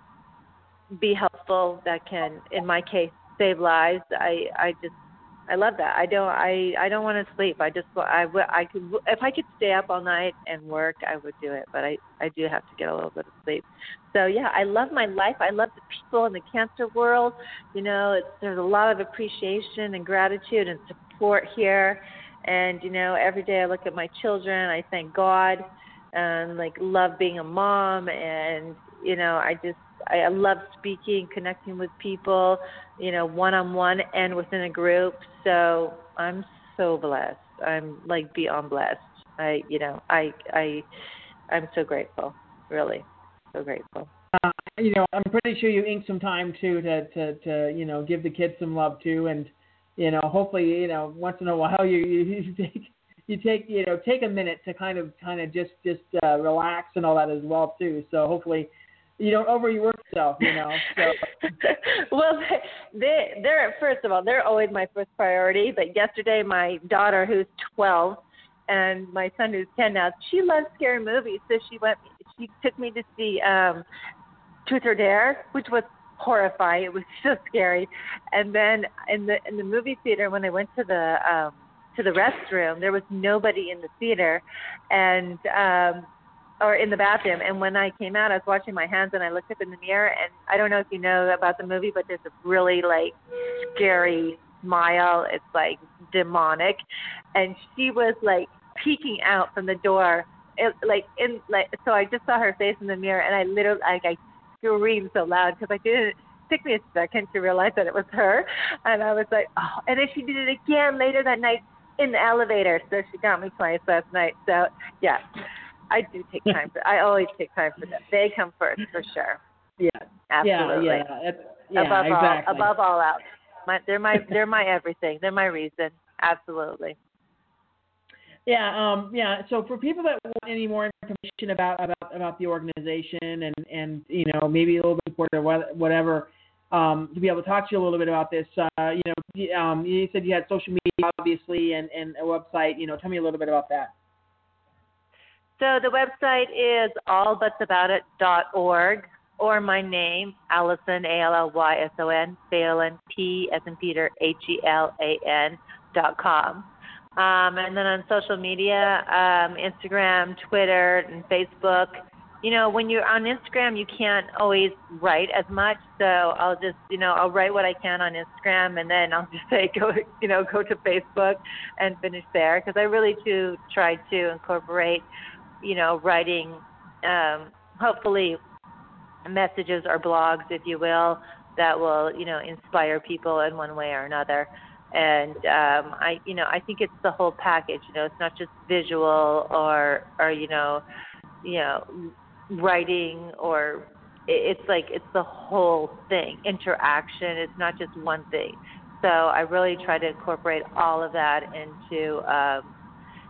Speaker 4: be helpful, that can in my case save lives. I I just I love that. I don't. I, I don't want to sleep. I just. I, I could. If I could stay up all night and work, I would do it. But I, I do have to get a little bit of sleep. So yeah, I love my life. I love the people in the cancer world. You know, it's, there's a lot of appreciation and gratitude and support here. And you know, every day I look at my children. I thank God, and like love being a mom. And you know, I just. I love speaking, connecting with people, you know, one-on-one and within a group. So I'm so blessed. I'm like beyond blessed. I, you know, I, I, I'm so grateful. Really, so grateful.
Speaker 2: Uh, you know, I'm pretty sure you inked some time too to, to, to, you know, give the kids some love too, and you know, hopefully, you know, once in a while you, you, you take you take you know take a minute to kind of kind of just just uh, relax and all that as well too. So hopefully. You don't overwork yourself, you know. So.
Speaker 4: Well, they, they're first of all, they're always my first priority. But yesterday, my daughter, who's twelve, and my son, who's ten now, she loves scary movies. So she went. She took me to see um, Truth or Dare, which was horrifying. It was so scary. And then in the in the movie theater, when I went to the um, to the restroom, there was nobody in the theater, and um, or in the bathroom. And when I came out, I was washing my hands, and I looked up in the mirror, and I don't know if you know about the movie, but there's a really, like, scary smile. It's, like, demonic. And she was, like, peeking out from the door. It, like, in like, so I just saw her face in the mirror, and I literally, like, I screamed so loud because I didn't, it took me a second to realize that it was her. And I was like, oh. And then she did it again later that night in the elevator. So she got me twice last night. So, yeah. I do take time for. I always take time for them. They come first for sure.
Speaker 2: Yeah,
Speaker 4: absolutely.
Speaker 2: Yeah, yeah, yeah
Speaker 4: above
Speaker 2: exactly.
Speaker 4: all, above all else, my, they're my they're my everything. They're my reason. Absolutely.
Speaker 2: Yeah, um, yeah. So for people that want any more information about about, about the organization and, and you know maybe a little bit support or whatever, um, to be able to talk to you a little bit about this, uh, you know, um, you said you had social media obviously and, and a website. You know, tell me a little bit about that.
Speaker 4: So the website is all buts about it dot org, or my name, Allison, A L L Y S O N, Phelan, P as in Peter, H E L A N dot com. Um, and then on social media, um, Instagram, Twitter, and Facebook. You know, when you're on Instagram, you can't always write as much, so I'll just, you know, I'll write what I can on Instagram, and then I'll just say, go, you know, go to Facebook and finish there, because I really do try to incorporate you know, writing, um, hopefully messages or blogs, if you will, that will, you know, inspire people in one way or another. And um, I, you know, I think it's the whole package. You know, it's not just visual or, or you know, you know, writing or it's like it's the whole thing. Interaction. It's not just one thing. So I really try to incorporate all of that into. Um,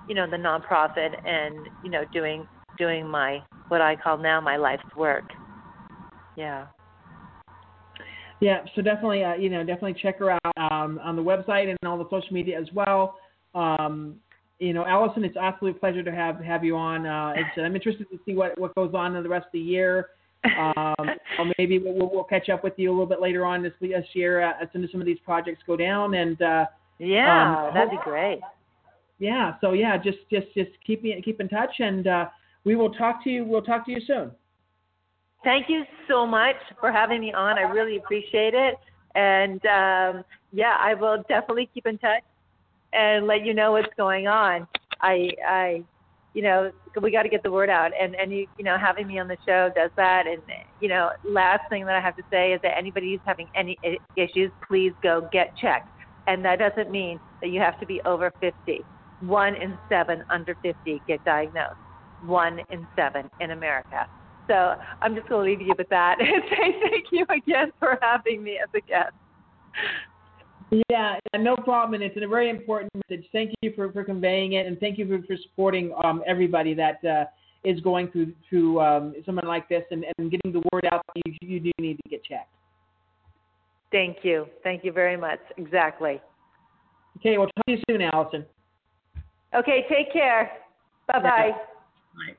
Speaker 4: you know, the nonprofit and, you know, doing doing my, what I call now my life's work. Yeah.
Speaker 2: Yeah, so definitely, uh, you know, definitely check her out um, on the website and all the social media as well. Um, you know, Allison, it's an absolute pleasure to have have you on. Uh, it's, I'm interested to see what, what goes on in the rest of the year. Um, or maybe we'll, we'll catch up with you a little bit later on this, this year uh, as soon as some of these projects go down. And uh,
Speaker 4: yeah,
Speaker 2: um,
Speaker 4: that'd be great.
Speaker 2: Yeah, so yeah, just just just keep me keep in touch, and uh, we will talk to you. We'll talk to you soon.
Speaker 4: Thank you so much for having me on. I really appreciate it. And, um, yeah, I will definitely keep in touch and let you know what's going on. I, I you know, we got to get the word out. And, and you, you know, having me on the show does that. And, you know, last thing that I have to say is that anybody who's having any issues, please go get checked. And that doesn't mean that you have to be over fifty. One in seven under fifty get diagnosed. One in seven in America. So I'm just going to leave you with that and say thank you again for having me as a guest.
Speaker 2: Yeah, no problem. And it's a very important message. Thank you for, for conveying it, and thank you for, for supporting um, everybody that uh, is going through through um, something like this and, and getting the word out that you, you do need to get checked.
Speaker 4: Thank you. Thank you very much. Exactly.
Speaker 2: Okay, we'll talk to you soon, Allison.
Speaker 4: Okay, take care. Bye-bye.
Speaker 2: Bye.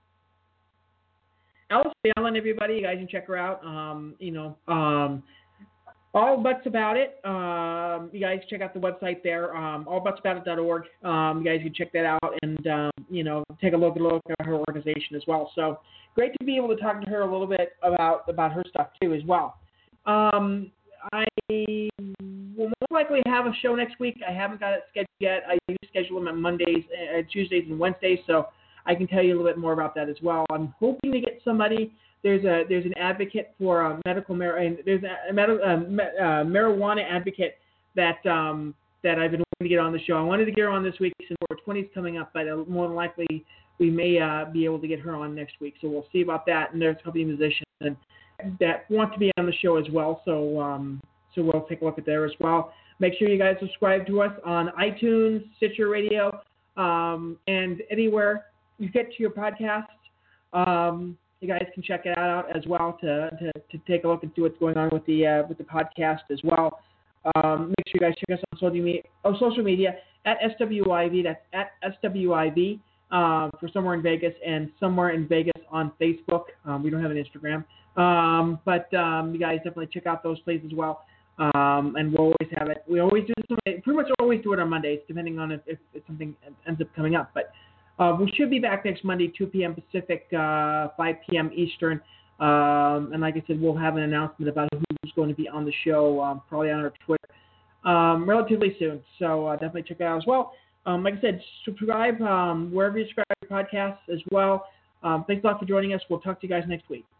Speaker 2: Allison Allen, everybody, you guys can check her out. Um, you know, um, All Butts About It. Um, you guys check out the website there, um, all butts about it dot org. Um, you guys can check that out and um, you know, take a look, a look at her organization as well. So great to be able to talk to her a little bit about about her stuff too as well. Um, I will most likely have a show next week. I haven't got it scheduled yet. I do schedule them on Mondays, uh, Tuesdays, and Wednesdays. So I can tell you a little bit more about that as well. I'm hoping to get somebody. There's a there's an advocate for uh, medical mar- and there's a, a med- uh, uh, marijuana advocate that um, that I've been wanting to get on the show. I wanted to get her on this week since four twenty is coming up, but uh, more than likely we may uh, be able to get her on next week. So we'll see about that. And there's a couple of musicians and, that want to be on the show as well. So um, so we'll take a look at there as well. Make sure you guys subscribe to us on iTunes, Stitcher Radio, um, and anywhere you get to your podcast. Um, you guys can check it out as well to, to, to take a look and see what's going on with the uh, with the podcast as well. Um, make sure you guys check us on social media, oh, social media at S W I V. That's at S W I V uh, for Somewhere in Vegas, and Somewhere in Vegas on Facebook. Um, we don't have an Instagram, um, but um, you guys definitely check out those places as well. Um, and we'll always have it. We always do it. Pretty much always do it on Mondays, depending on if, if, if something ends up coming up. But Uh, we should be back next Monday, two p.m. Pacific, uh, five p.m. Eastern. Um, and like I said, we'll have an announcement about who's going to be on the show, um, probably on our Twitter, um, relatively soon. So uh, definitely check it out as well. Um, like I said, subscribe um, wherever you subscribe to podcasts as well. Um, thanks a lot for joining us. We'll talk to you guys next week.